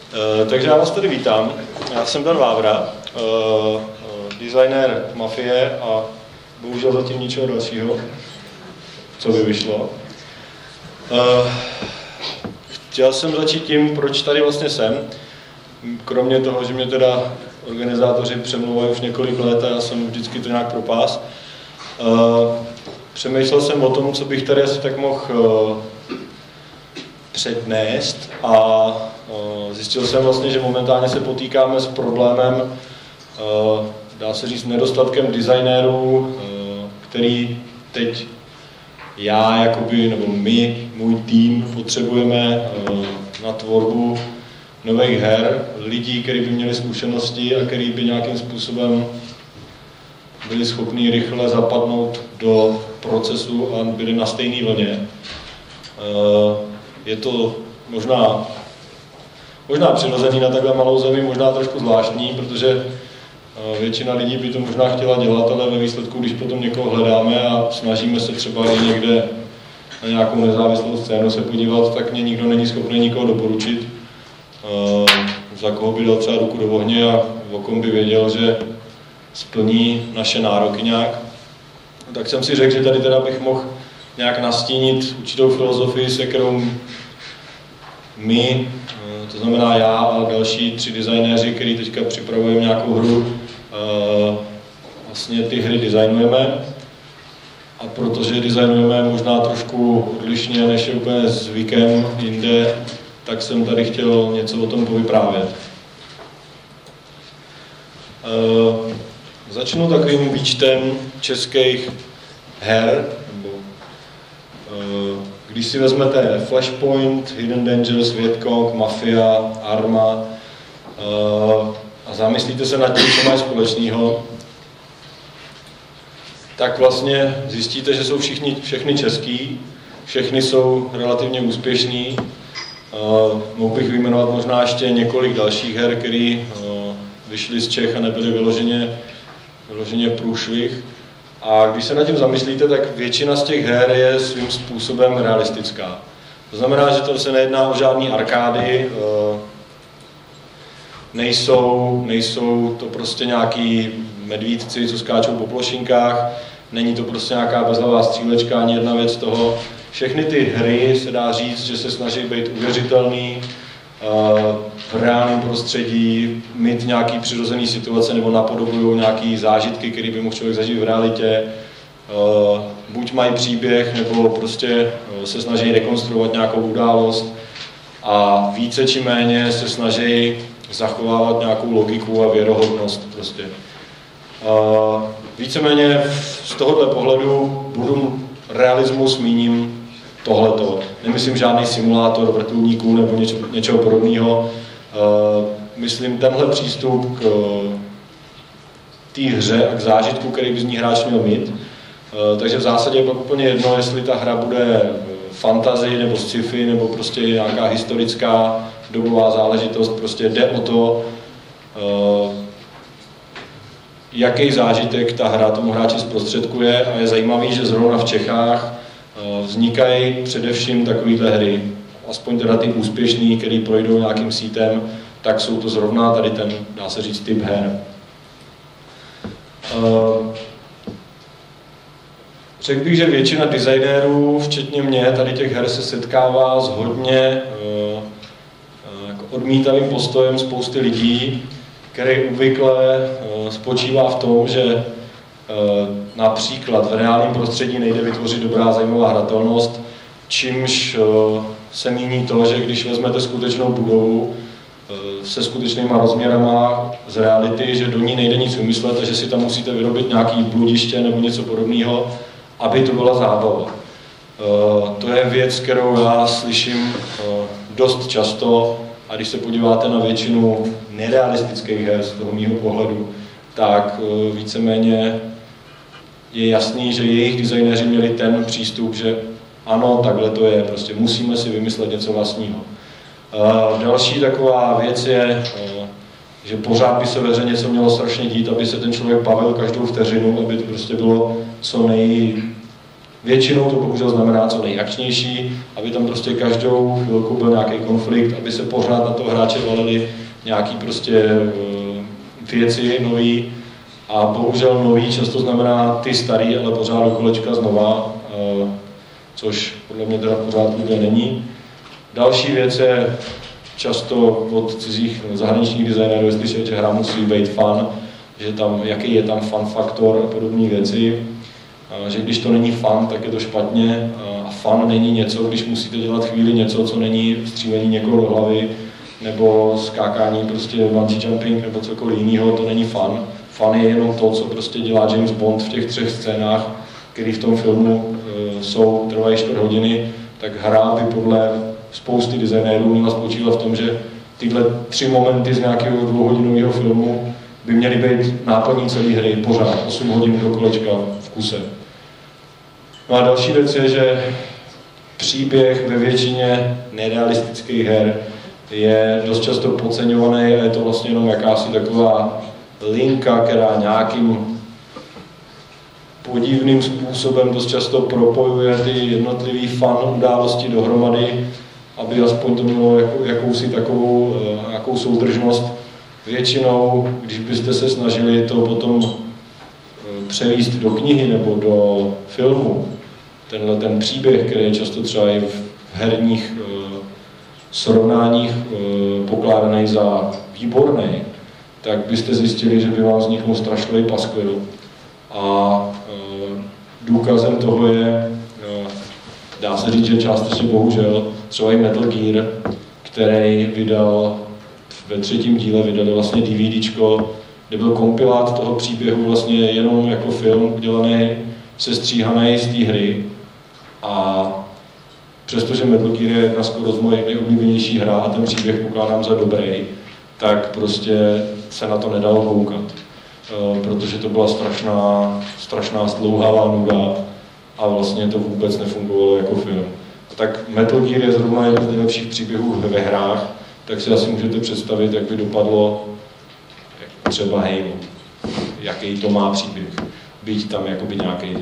Takže já vás tady vítám. Já jsem Dan Vávra, designér Mafie a bohužel zatím ničeho dalšího, co by vyšlo. Chtěl jsem začít tím, proč tady vlastně jsem. Kromě toho, že mě teda organizátoři přemlouvají už několik let a já jsem vždycky to nějak propás. Přemýšlel jsem o tom, co bych tady asi tak mohl přednést a zjistil jsem vlastně, že momentálně se potýkáme s problémem, dá se říct, nedostatkem designérů, který teď já, jakoby, nebo my, můj tým, potřebujeme na tvorbu nových her, lidí, kteří by měli zkušenosti a kteří by nějakým způsobem byli schopni rychle zapadnout do procesu a byli na stejné vlně. Je to možná přirozený na takhle malou zemi, možná trošku zvláštní, protože většina lidí by to možná chtěla dělat, ale ve výsledku, když potom někoho hledáme a snažíme se třeba i někde na nějakou nezávislou scénu se podívat, tak mě nikdo není schopný nikoho doporučit, za koho by dal třeba ruku do ohně a o kom by věděl, že splní naše nároky nějak. Tak jsem si řekl, že tady teda bych mohl nějak nastínit určitou filozofii, se kterou my, to znamená já a další 3 designéři, kteří teďka připravujeme nějakou hru, vlastně ty hry designujeme. A protože je designujeme možná trošku odlišně, než je úplně zvykem jinde, tak jsem tady chtěl něco o tom povyprávět. Začnu takovým výčtem českých her. Když si vezmete Flashpoint, Hidden Dangers, Vietcong, Mafia, Arma a zamyslíte se nad tím, co mají společného, tak vlastně zjistíte, že jsou všechny český, všechny jsou relativně úspěšný. Mohl bych vyjmenovat možná ještě několik dalších her, které vyšly z Čech a nebyly vyloženě průšvih. A když se nad tím zamyslíte, tak většina z těch her je svým způsobem realistická. To znamená, že to se nejedná o žádný arkády, nejsou to prostě nějaký medvídci, co skáčou po plošinkách, není to prostě nějaká bezhlavá střílečka, ani jedna věc toho. Všechny ty hry se dá říct, že se snaží být uvěřitelný, v reálném prostředí, mít nějaký přirozený situace nebo napodobují nějaký zážitky, které by mohl člověk zažít v realitě. Buď mají příběh, nebo prostě se snaží rekonstruovat nějakou událost a více či méně se snaží zachovávat nějakou logiku a věrohodnost prostě. Víceméně z tohohle pohledu budu realismus míním tohleto. Nemyslím žádný simulátor vrtulníků nebo něčeho podobného. Myslím tenhle přístup k té hře a k zážitku, který by z ní hráč měl mít. Takže v zásadě je pak úplně jedno, jestli ta hra bude fantasy nebo sci-fi nebo prostě nějaká historická dobová záležitost. Prostě jde o to, jaký zážitek ta hra tomu hráči zprostředkuje a je zajímavý, že zrovna v Čechách vznikají především takovéhle hry, aspoň teda ty úspěšný, který projdou nějakým sítem, tak jsou to zrovna tady ten, dá se říct, typ her. Řekl bych, že většina designérů, včetně mě, tady těch her se setkává s hodně jako odmítavým postojem spousty lidí, který obvykle spočívá v tom, že například v reálném prostředí nejde vytvořit dobrá zajímavá hratelnost, čímž se míní to, že když vezmete skutečnou budovu se skutečnýma rozměrama z reality, že do ní nejde nic vymyslet a že si tam musíte vyrobit nějaký bludiště nebo něco podobného, aby to byla zábava. To je věc, kterou já slyším dost často a když se podíváte na většinu nerealistických her z toho mýho pohledu, tak víceméně je jasný, že jejich designéři měli ten přístup, že ano, takhle to je, prostě musíme si vymyslet něco vlastního. Další taková věc je, že pořád by se ve hře něco mělo strašně dít, aby se ten člověk bavil každou vteřinu, aby to prostě bylo co Většinou to bohužel znamená co nejakčnější, aby tam prostě každou chvilku byl nějaký konflikt, aby se pořád na toho hráče valily nějaký prostě věci nový. A bohužel nový často znamená ty starý, ale pořád do kolečka znova, což podle mě teda pořád úplně není. Další věc je často od cizích zahraničních designérů slyšet, že hra musí být fun, že tam, jaký je tam fun faktor a podobné věci. Že když to není fun, tak je to špatně. A fun není něco, když musíte dělat chvíli něco, co není střílení někoho do hlavy, nebo skákání prostě bungee jumping nebo cokoliv jiného, to není fun. Fun je jenom to, co prostě dělá James Bond v těch 3 scénách, které v tom filmu trvají 4 hodiny, tak hra by podle spousty designérů měla spočívat v tom, že tyhle 3 momenty z nějakého 2hodinového filmu by měly být náplní celé hry pořád, 8 hodin do kolečka v kuse. No a další věc je, že příběh ve většině nerealistických her je dost často podceňovaný a je to vlastně jenom jakási taková linka, která nějakým podivným způsobem dost často propojuje ty jednotlivé fun události dohromady, aby aspoň to mělo jakousi takovou nějakou soudržnost. Většinou, když byste se snažili to potom převést do knihy nebo do filmu, ten příběh, který je často třeba i v herních srovnáních pokládaný za výborný, tak byste zjistili, že by vám vzniknul strašlivý paskvil. A důkazem toho je, dá se říct, že částečně bohužel, třeba i Metal Gear, který vydal ve 3. díle vydali vlastně DVDčko, kde byl kompilát toho příběhu vlastně jenom jako film udělaný, sestříhaný z té hry. A přestože Metal Gear je jedna skoro z moje nejoblíbenější hra a ten příběh pokládám za dobrý, tak prostě se na to nedalo koukat. Protože to byla strašná zdlouhavá nuda a vlastně to vůbec nefungovalo jako film. Tak Metal Gear je zrovna jeden z nejlepších příběhů ve hrách, tak si asi můžete představit, jak by dopadlo třeba Halo. Jaký to má příběh. Byť tam jakoby nějaký je.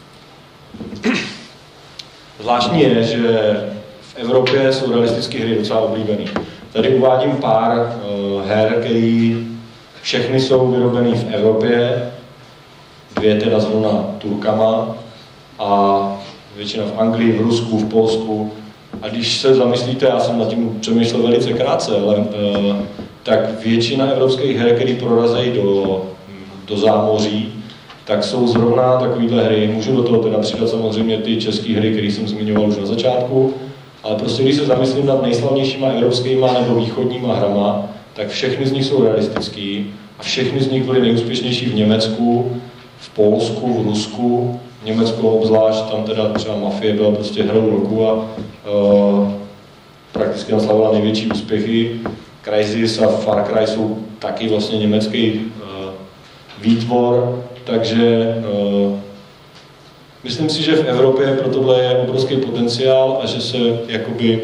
Zvláštní je, že v Evropě jsou realistické hry docela oblíbený. Tady uvádím pár her, které všechny jsou vyrobeny v Evropě, 2 teda zrovna Turkama a většina v Anglii, v Rusku, v Polsku. A když se zamyslíte, já jsem nad tím přemýšlel velice krátce, ale tak většina evropských her, které prorazejí do zámoří, tak jsou zrovna takovýhle hry. Můžu do toho teda přidat samozřejmě ty české hry, které jsem zmiňoval už na začátku, ale prostě když se zamyslím nad nejslavnějšíma evropskýma nebo východníma hrama, tak všechny z nich jsou realistický a všechny z nich byly nejúspěšnější v Německu, v Polsku, v Rusku, v Německu obzvlášť, tam teda třeba Mafie byla prostě hrou roku a prakticky tam slavila největší úspěchy. Crysis a Far Cry jsou taky vlastně německý výtvor, takže myslím si, že v Evropě pro tohle je obrovský potenciál a že se jakoby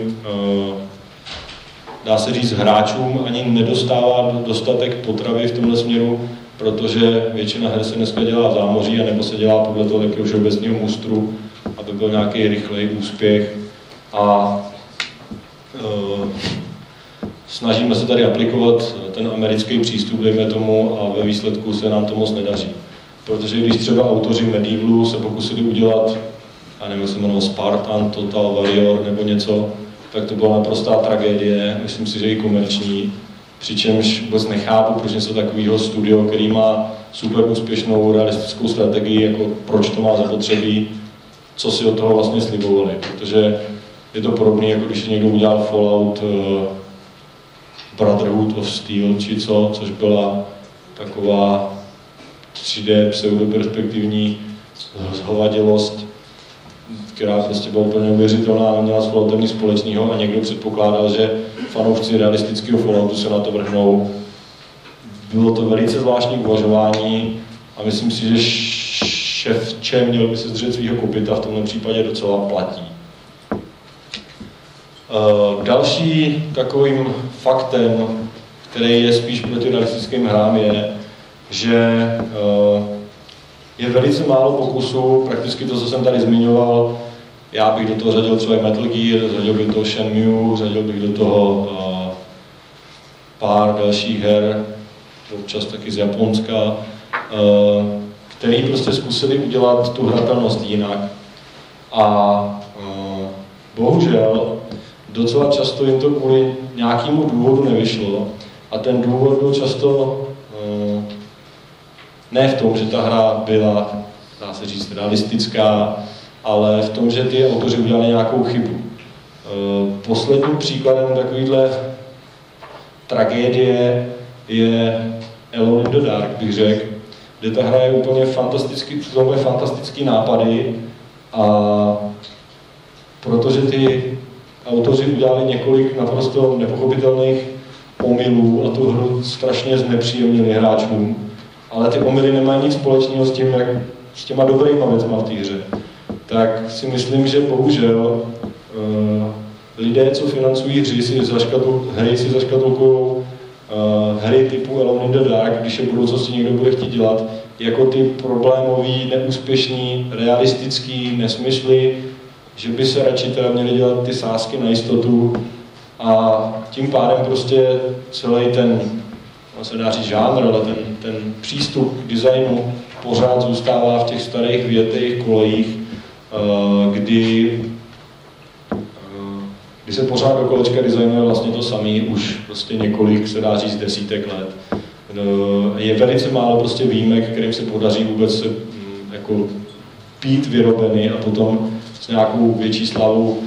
dá se říct hráčům ani nedostává dostatek potravy v tomhle směru, protože většina her se dneska dělá v zámoří, anebo se dělá podle toho takového všeobecného mustru, aby byl nějaký rychlej úspěch. A snažíme se tady aplikovat ten americký přístup, dejme tomu, a ve výsledku se nám to moc nedaří. Protože když třeba autoři Medievalu se pokusili udělat, já nevím, se jmenoval Spartan, Total Warrior nebo něco, tak to byla naprostá tragédie, myslím si, že i komerční. Přičemž vůbec nechápu, proč něco takového studio, který má super úspěšnou realistickou strategii, jako proč to má zapotřebí, co si od toho vlastně slibovali. Protože je to podobné, jako když někdo udělal Fallout Brotherhood of Steel, či co, což byla taková 3D pseudoperspektivní zhovadilost, která prostě byla úplně neuvěřitelná a neměla s Falloutem nic společného a někdo předpokládal, že fanoušci realistického Falloutu se na to vrhnou. Bylo to velice zvláštní uvažování a myslím si, že šéf měl by se zdržet svého kopyta, v tomhle případě docela platí. Další takovým faktem, který je spíš proti realistickým hrám, je, že Je velice málo pokusů, prakticky to, co jsem tady zmiňoval, já bych do toho řadil třeba Metal Gear, řadil bych do toho Shenmue, řadil bych do toho pár dalších her, občas taky z Japonska, který prostě zkusili udělat tu hratelnost jinak. A bohužel docela často jim to kvůli nějakému důvodu nevyšlo. A ten důvod byl často ne v tom, že ta hra byla, dá se říct, realistická, ale v tom, že ty autoři udělali nějakou chybu. Posledním příkladem takovýhle tragédie je Alone in the Dark, bych řekl, kde ta hra je úplně fantastický nápady a protože ty autoři udělali několik naprosto nepochopitelných omylů a tu hru strašně znepříjemnili hráčům, ale ty omyly nemají nic společného s tím, jak s těma dobrýma věcma v té hře. Tak si myslím, že bohužel lidé, co financují hry, si zaškatulkují hry typu Alone in the Dark, když je v budoucnosti někdo bude chtít dělat, jako ty problémový, neúspěšný, realistický nesmysly, že by se radši teda měli dělat ty sázky na jistotu a tím pádem prostě celý ten, se dá říct žánr, ale ten přístup k designu pořád zůstává v těch starých větejch kolejích, kdy se pořád do kolečka designuje vlastně to samý už prostě několik, se dá říct, desítek let. Je velice málo prostě výjimek, kterým se podaří vůbec se jako být vyrobeny a potom s nějakou větší slavou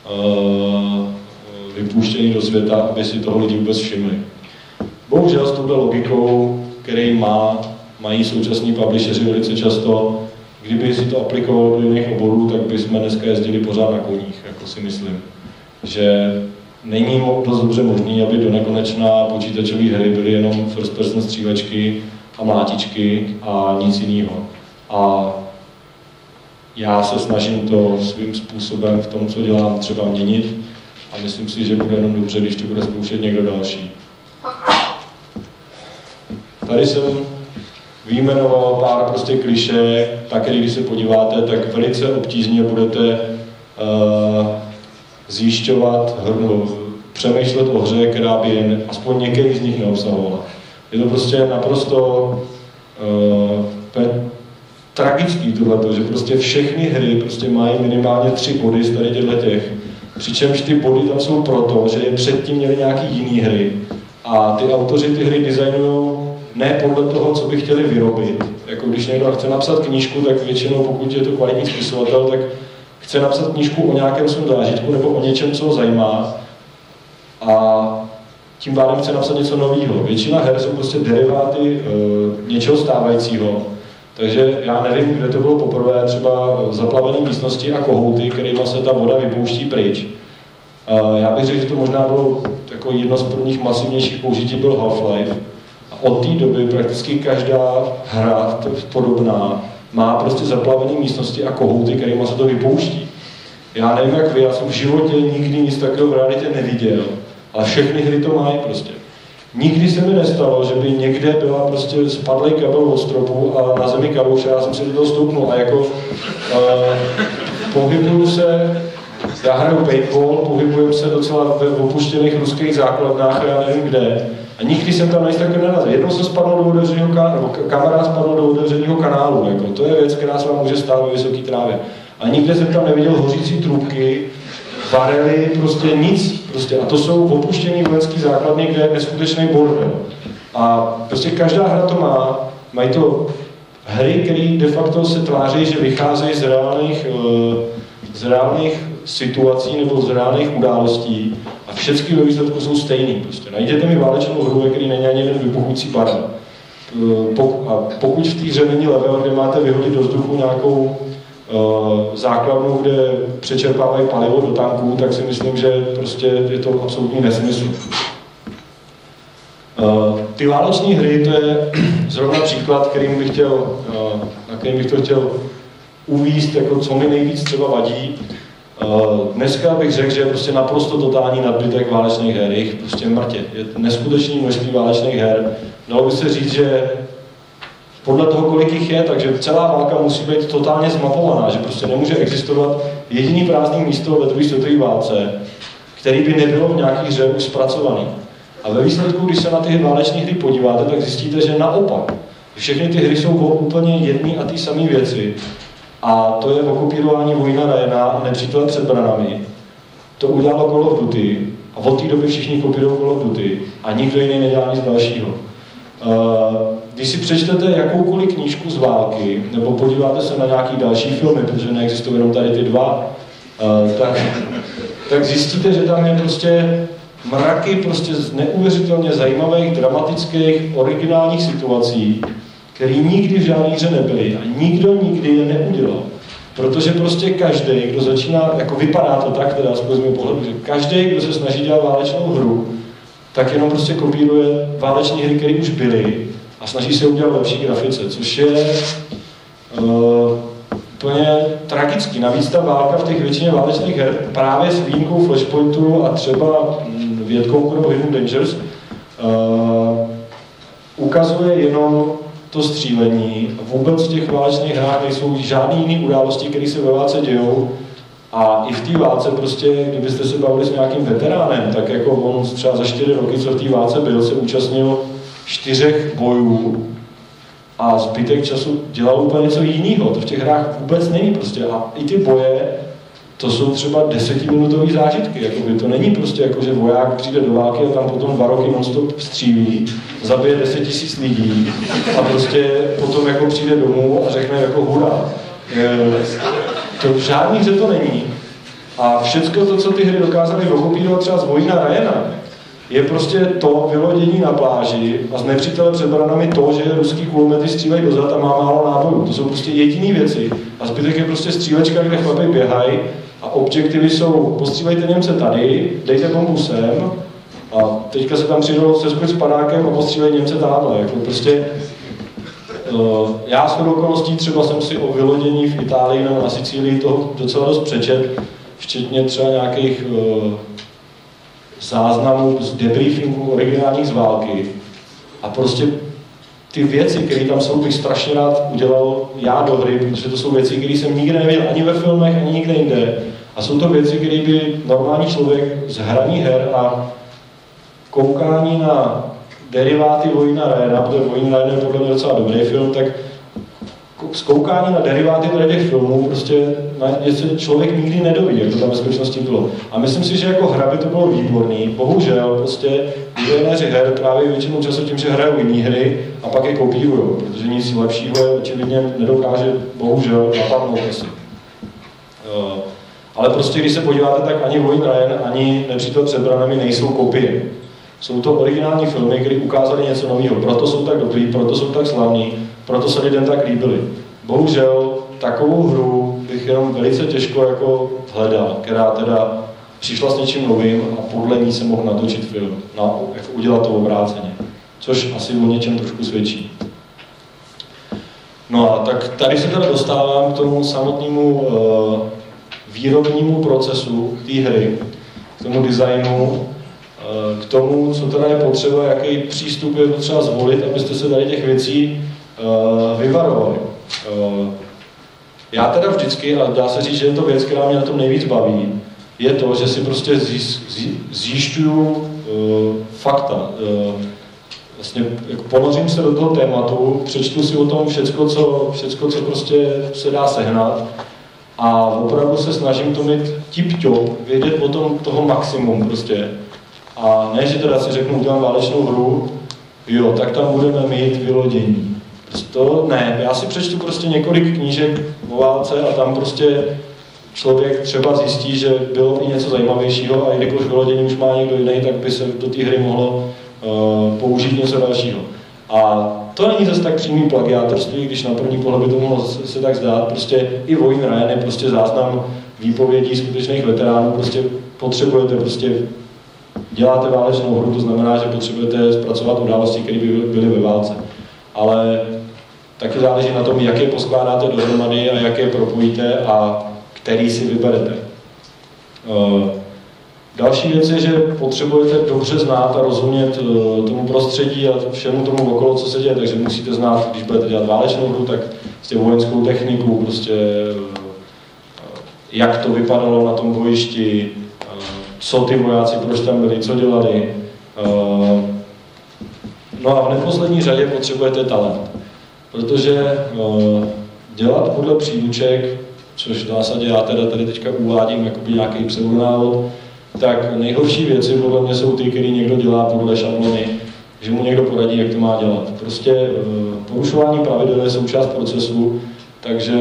vypuštěný do světa, aby si toho lidi vůbec všimli. Bohužel s touto logikou, který mají současní publisheri velice často, kdyby si to aplikovalo do jiných oborů, tak bychom dneska jezdili pořád na koních, jako si myslím. Že není dost dobře možné, aby do nekonečna počítačové hry byly jenom first person střílečky a mlátičky a nic jiného. A já se snažím to svým způsobem v tom, co dělám, třeba měnit a myslím si, že bude jenom dobře, když to bude zkoušet někdo další. Tady jsem vyjmenoval pár prostě klišé, tak když se podíváte, tak velice obtížně budete zjišťovat, přemýšlet o hře, která by jen aspoň některý z nich neobsahovala. Je to prostě naprosto tragický tohleto, že prostě všechny hry prostě mají minimálně 3 body z tady těch. Přičemž ty body tam jsou proto, že je předtím měli nějaký jiný hry. A ty autoři ty hry designují ne podle toho, co by chtěli vyrobit. Jako když někdo chce napsat knížku, tak většinou, pokud je to kvalitní spisovatel, tak chce napsat knížku o nějakém svém zážitku nebo o něčem, co ho zajímá. A tím pádem chce napsat něco nového. Většina her jsou prostě deriváty něčeho stávajícího. Takže já nevím, kde to bylo poprvé, třeba zaplavené místnosti a kohouty, kterýma se ta voda vypouští pryč. Já bych řekl, že to možná bylo jako jedno z prvních masivnějších použití byl Half-Life. A od té doby prakticky každá hra podobná má prostě zaplavené místnosti a kohouty, kterýma se to vypouští. Já nevím jak vy, já jsem v životě nikdy nic takového v realitě neviděl, ale všechny hry to mají prostě. Nikdy se mi nestalo, že by někde byla prostě spadlý kabel od stropu a na zemi kalouš a já jsem si do toho stoupnul a jako pohybuju se, já hraju paintball, pohybujem se docela ve opuštěných ruských základnách a já nevím kde. A nikdy jsem tam nic takového nenarazil. Jednou jsem spadl do otevřeného kanálu, kamarád spadl do otevřeného kanálu, jako, to je věc, která se vám může stát ve vysoké trávě. A nikde jsem tam neviděl hořící trubky, barely, prostě nic. Prostě. A to jsou opuštěný vojenský základny, kde je neskutečný bordel. A prostě každá hra to má. Mají to hry, které de facto se tváří, že vycházejí z reálných situací nebo z reálných událostí a všechny ve výsledku jsou stejný. Prostě. Najděte mi válečnou hru, ve který není ani jeden vybuchující barel. A pokud v té hře není level, kde máte vyhodit do vzduchu nějakou základnu, kde přečerpávají palivo do tanků, tak si myslím, že prostě je to absolutní nesmysl. Ty váleční hry, to je zrovna příklad, na kterým bych to chtěl uvést, jako co mi nejvíc třeba vadí. Dneska bych řekl, že je prostě naprosto totální nadbytek válečných her, jich prostě mrtě. Je neskutečné množství válečných her. Dalo by se říct, že podle toho, kolik jich je, takže celá válka musí být totálně zmapovaná, že prostě nemůže existovat jediný prázdný místo ve druhé světové válce, který by nebylo v nějaký hře už zpracovaný. A ve výsledku, když se na ty váleční hry podíváte, tak zjistíte, že naopak. Všechny ty hry jsou o úplně jedné a té samé věci. A to je okupírování vojna Ryana a nepřítele před branami. To udělalo Call of Duty a od té doby všichni kopírují Call of Duty a nikdo jiný nedělá nic dalšího. Když si přečtete jakoukoliv knížku z války, nebo podíváte se na nějaký další filmy, protože neexistují jenom tady ty dva, tak zjistíte, že tam je prostě mraky prostě neuvěřitelně zajímavých, dramatických, originálních situací, které nikdy v žádné hře nebyly a nikdo nikdy je neudělal. Protože prostě každý, kdo začíná, jako vypadá to tak, teda aspoň z mého pohledu, že každý, kdo se snaží dělat válečnou hru, tak jenom prostě kopíruje váleční hry, které už byly a snaží se udělat lepší grafice, což je úplně tragický. Navíc ta válka v těch většině válečných her, právě s výjimkou Flashpointu a třeba Vědkou nebo Hidden Dangers, ukazuje jenom to střílení. Vůbec v těch válečných hrách nejsou žádné jiné události, které se ve válce dějou. A i v té válce prostě, kdybyste se bavili s nějakým veteránem, tak jako on třeba za 4 roky, co v té válce byl, se účastnil 4 bojů a zbytek času dělal úplně něco jiného. To v těch hrách vůbec není prostě. A i ty boje, to jsou třeba 10minutové zážitky. Jakoby to není prostě jako, že voják přijde do války a tam potom 2 roky non-stop střílí, zabije 10 000 lidí a prostě potom jako přijde domů a řekne jako hurá. To v žádný hře to není. A všecko to, co ty hry dokázaly okupírovat třeba z Vojna Ryana, je prostě to vylodění na pláži a z nepřítele před branami to, že ruský kulomety střílejí dozad a má málo nábojů. To jsou prostě jediné věci. A zbytek je prostě střílečka, kde chlapi běhají a objektivy jsou postřílejte Němce tady, dejte bombu sem a teďka se tam přidalo seskvět s padákem a postřílej Němce tamhle. Jako prostě, já s okolností třeba jsem si o vylodění v Itálii nebo na Sicílii toho docela dost přečet, včetně třeba nějakých záznamů z debriefingu originálních z války. A prostě ty věci, které tam jsou, bych strašně rád udělal já do hry, protože to jsou věci, které jsem nikdy neviděl ani ve filmech, ani nikde jinde. A jsou to věci, které by normální člověk z hraní her a koukání na deriváty Vojna Ryana, protože Vojna Ryan je podle mě docela dobrý film, tak zkoukání na deriváty těch filmů prostě se člověk nikdy nedoví, jak to tam ve skutečnosti bylo. A myslím si, že jako hra by to bylo výborný. Bohužel prostě designéři her tráví většinou času tím, že hrajou jiné hry a pak je kopírují, protože nic lepšího je očividně nedokáže bohužel napadnout asi. Ale prostě když se podíváte, tak ani Vojna Ryan, ani Nepřítel před branami nejsou kopie. Jsou to originální filmy, které ukázaly něco nového, proto jsou tak dobrý, proto jsou tak slavní, proto se lidem tak líbily. Bohužel takovou hru bych jenom velice těžko jako hledal, která teda přišla s něčím novým a podle ní se mohl natočit film, jako udělat to obráceně, což asi o něčem trošku svědčí. No a tak tady se teda dostávám k tomu samotnému výrobnímu procesu té hry, k tomu designu, k tomu, co teda je potřeba, jaký přístup je potřeba zvolit, abyste se tady těch věcí vyvarovali. Já teda vždycky, a dá se říct, že je to věc, která mě na tom nejvíc baví, je to, že si prostě zjišťuju fakta. Vlastně jako ponořím se do toho tématu, přečtu si o tom všecko, co prostě se dá sehnat a opravdu se snažím to mít tip-top, vědět o tom toho maximum prostě. A ne, že teda si řeknu, udělám válečnou hru, jo, tak tam budeme mít vylodění. To ne, já si přečtu prostě několik knížek o válce a tam prostě člověk třeba zjistí, že bylo i něco zajímavějšího a jelikož vylodění už má někdo jiný, tak by se do té hry mohlo použít něco dalšího. A to není zase tak přímý plagiátorství, když na první pohled by to mohlo se tak zdát. Prostě i Vojna Ryan je prostě záznam výpovědí skutečných veteránů, prostě potřebujete prostě děláte válečnou hru, to znamená, že potřebujete zpracovat události, které by byly ve válce. Ale taky záleží na tom, jak je poskládáte dohromady a jak je propojíte a který si vyberete. Další věc je, že potřebujete dobře znát a rozumět tomu prostředí a všemu tomu okolo, co se děje, takže musíte znát, když budete dělat válečnou hru, tak prostě vojenskou techniku, prostě jak to vypadalo na tom bojišti, co ty vojáci, proč tam byli, co dělali. No a v neposlední řadě potřebujete talent, protože dělat podle příruček, což v zásadě já teda tady teďka uvádím jakoby nějaký pseudonávod, tak nejhorší věci podle mě jsou ty, který někdo dělá podle šablony, že mu někdo poradí, jak to má dělat. Prostě porušování pravidel je součást procesu, takže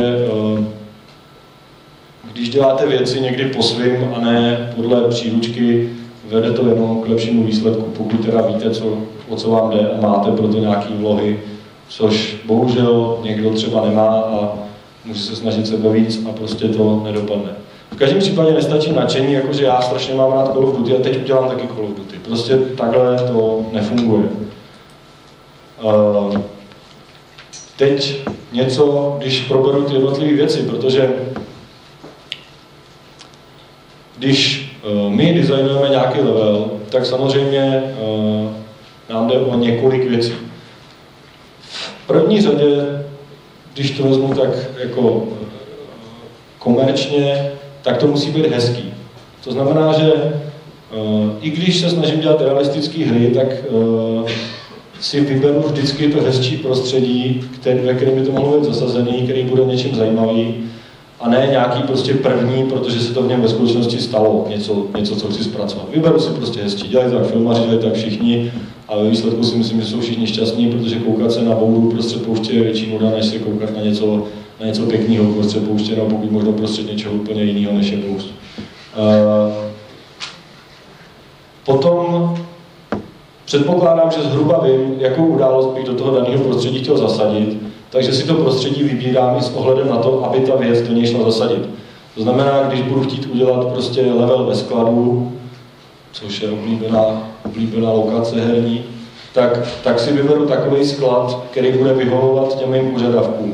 když děláte věci někdy po svým a ne podle příručky, vede to jenom k lepšímu výsledku, pokud teda víte, o co vám jde a máte pro to nějaký vlohy, což bohužel někdo třeba nemá a může se snažit sebe víc a prostě to nedopadne. V každém případě nestačí nadšení, jakože já strašně mám rád Call of Duty a teď udělám taky Call of Duty. Prostě takhle to nefunguje. Teď něco, když proberu ty jednotlivé věci, protože když my designujeme nějaký level, tak samozřejmě nám jde o několik věcí. V první řadě, když to vezmu tak jako komerčně, tak to musí být hezký. To znamená, že i když se snažím dělat realistické hry, tak si vyberu vždycky to hezčí prostředí, ve kterém by to mohlo být zasazený, který bude něčím zajímavý, a ne nějaký prostě první, protože se to v něm ve skutečnosti stalo, něco, co chci zpracovat. Vyberu si prostě hezčí, dělají tak filmaři, dělají tak všichni, a ve výsledku si myslím, že jsou všichni šťastní, protože koukat se na boudu prostřed pouště je větší nuda, než se koukat na něco pěkného prostřed pouště, no pokud možno prostřed něčeho úplně jiného, než je poušť. Potom předpokládám, že zhruba vím, jakou událost bych do toho daného prostředí chtěl zasadit, takže si to prostředí vybírám i s ohledem na to, aby ta věc do něj šla zasadit. To znamená, když budu chtít udělat prostě level ve skladu, což je oblíbená lokace herní, tak si vyberu takový sklad, který bude vyhovovat těm mým požadavkům.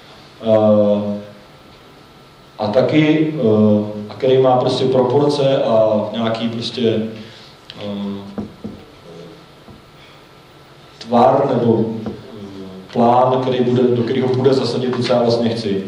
A taky, který má prostě proporce a nějaký prostě tvar nebo plán, do kterého bude zasadit to, co já vlastně chci.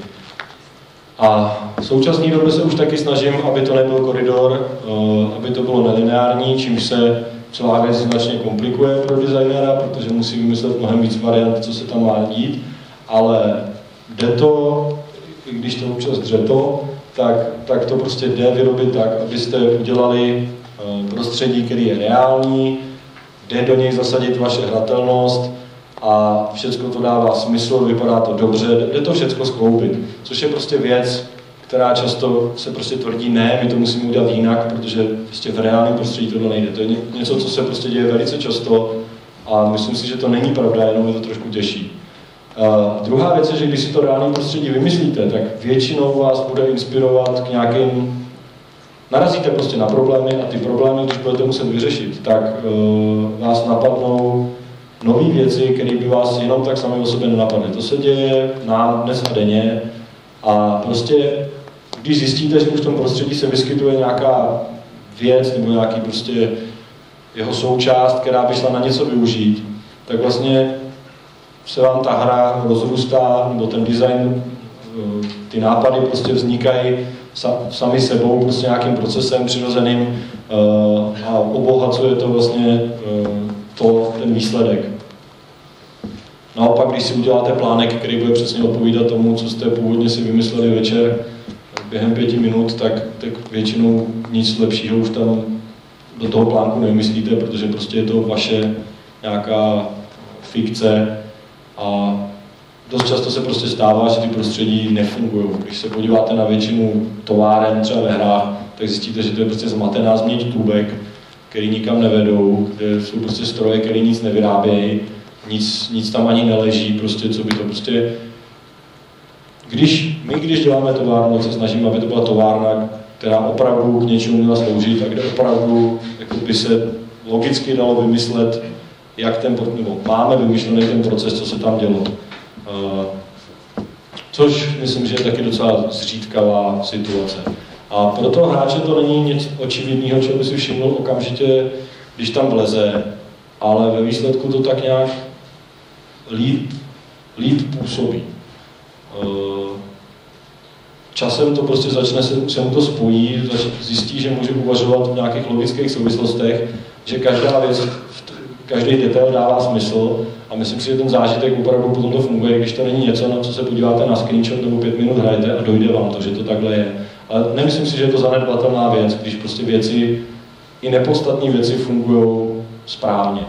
A v současné době se už taky snažím, aby to nebyl koridor, aby to bylo nelineární, čímž se celá věc značně komplikuje pro designéra, protože musí vymyslet mnohem víc variant, co se tam má dít, ale jde to, i když to občas dřeto, tak to prostě jde vyrobit tak, abyste udělali prostředí, který je reální, jde do něj zasadit vaše hratelnost a všechno to dává smysl, vypadá to dobře, jde to všechno skloubit, což je prostě věc, která často se prostě tvrdí, ne, my to musíme udělat jinak, protože prostě v reálném prostředí tohle nejde. To je něco, co se prostě děje velice často a myslím si, že to není pravda, jenom je to trošku těžší. Druhá věc je, že když si to reálné prostředí vymyslíte, tak většinou vás bude inspirovat k nějakým... Narazíte prostě na problémy a ty problémy, když budete muset vyřešit, tak vás napadnou nové věci, které by vás jenom tak sami o sobě nenapadly. To se děje nám dnes a denně a prostě, když zjistíte, že už v tom prostředí se vyskytuje nějaká věc nebo nějaký prostě jeho součást, která by šla na něco využít, tak vlastně se vám ta hra rozrůstá, nebo ten design, ty nápady prostě vznikají sami sebou, prostě nějakým procesem přirozeným a obohacuje to vlastně ten výsledek. Naopak, když si uděláte plánek, který bude přesně odpovídat tomu, co jste původně si vymysleli večer během 5 minut, tak většinou nic lepšího už tam do toho plánku nevymyslíte, protože prostě je to vaše nějaká fikce a dost často se prostě stává, že ty prostředí nefungují. Když se podíváte na většinu továren třeba ve hrách, tak zjistíte, že to je prostě zmatená změť tůbek, který nikam nevedou, kde jsou prostě stroje, které nic nevyrábějí, nic tam ani neleží, prostě co by to prostě... Když děláme továrnu, se snažíme, aby to byla továrna, která opravdu k něčemu měla sloužit a kde opravdu jako by se logicky dalo vymyslet, jak nebo máme vymyšlený ten proces, co se tam dělo. Což myslím, že je taky docela zřídkavá situace. A pro toho hráče to není nic očividného, čeho by si všimnul okamžitě, když tam vleze, ale ve výsledku to tak nějak líp působí. Časem to prostě začne se mu to spojí, zjistí, že může uvažovat v nějakých logických souvislostech, že každá věc, každý detail dává smysl a myslím si, že ten zážitek opravdu potom to funguje, když to není něco, na co se podíváte na screenshot nebo 5 minut hrajete a dojde vám to, že to takhle je. Ale nemyslím si, že je to zanedbatelná věc, když prostě věci, i nepodstatné věci fungují správně.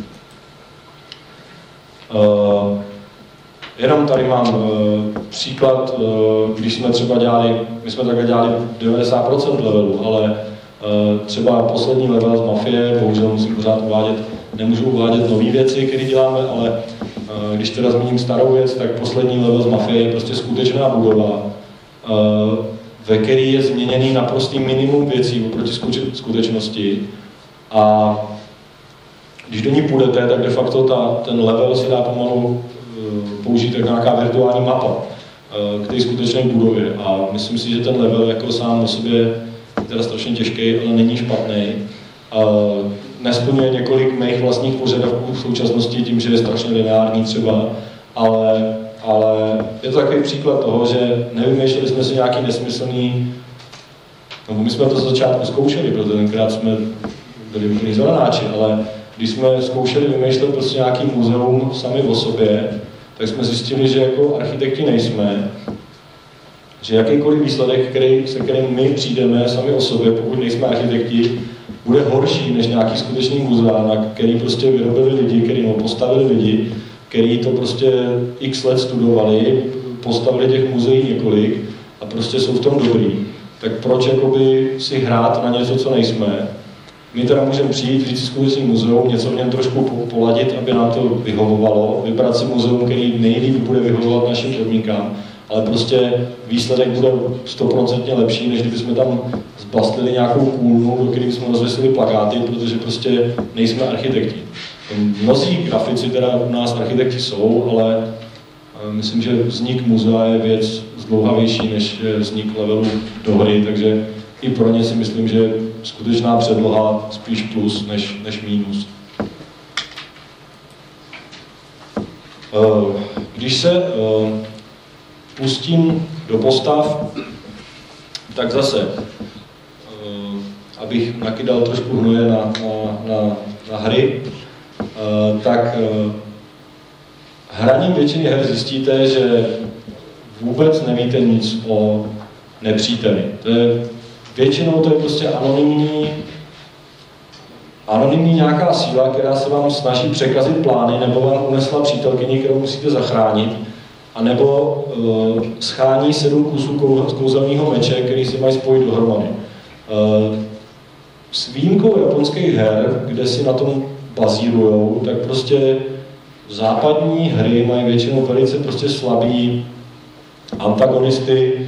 Jenom tady mám příklad, když jsme třeba my jsme takhle dělali 90% levelů, ale třeba poslední level z Mafie, bohužel musím pořád nemůžu uvádět nové věci, které děláme, ale když teda zmíním starou věc, tak poslední level z Mafie je prostě skutečná budova, ve které je změněný naprostý minimum věcí oproti skutečnosti. A když do ní půjdete, tak de facto ten level si dá pomalu použít jako nějaká virtuální mapa k té skutečné budově. A myslím si, že ten level jako sám o sobě je teda strašně těžký, ale není špatný. Nesplňuje několik mých vlastních požadavků v současnosti tím, že je strašně lineární třeba, ale je to takový příklad toho, že nevymýšleli jsme si nějaký nesmyslný, nebo my jsme to z začátku zkoušeli, protože tenkrát jsme byli úplný zelenáči, ale když jsme zkoušeli vymýšlet prostě nějaký muzeum sami o sobě, tak jsme zjistili, že jako architekti nejsme, že jakýkoliv výsledek, se kterým my přijdeme sami o sobě, pokud nejsme architekti, bude horší než nějaký skutečný muzea, na který prostě vyrobili lidi, postavili lidi, který to prostě x let studovali, postavili těch muzeí několik a prostě jsou v tom dobrý. Tak proč jakoby si hrát na něco, co nejsme? My teda můžeme přijít, říct si skutečný muzeum, něco v něm trošku poladit, aby nám to vyhovovalo, vybrat si muzeum, který nejlíp bude vyhovovat našim podmínkám, ale prostě výsledek bude 100% lepší, než kdybychom tam zbastlili nějakou kůlnu, do které jsme rozvěsili plakáty, protože prostě nejsme architekti. Mnozí grafici teda u nás architekti jsou, ale myslím, že vznik muzea je věc zdlouhavější, než je vznik levelu do hry, takže i pro ně si myslím, že skutečná předloha spíš plus než mínus. Když se pustím do postav, tak zase, abych nakydal trošku hnoje na hry, tak hraním většiny her zjistíte, že vůbec nevíte nic o nepříteli. Většinou to je prostě anonymní nějaká síla, která se vám snaží překazit plány, nebo vám unesla přítelkyni, kterou musíte zachránit, anebo schání 7 kusů kouzelného meče, který si mají spojit dohromady. S výjimkou japonských her, kde si na tom bazírujou, tak prostě západní hry mají většinou velice prostě slabý antagonisty,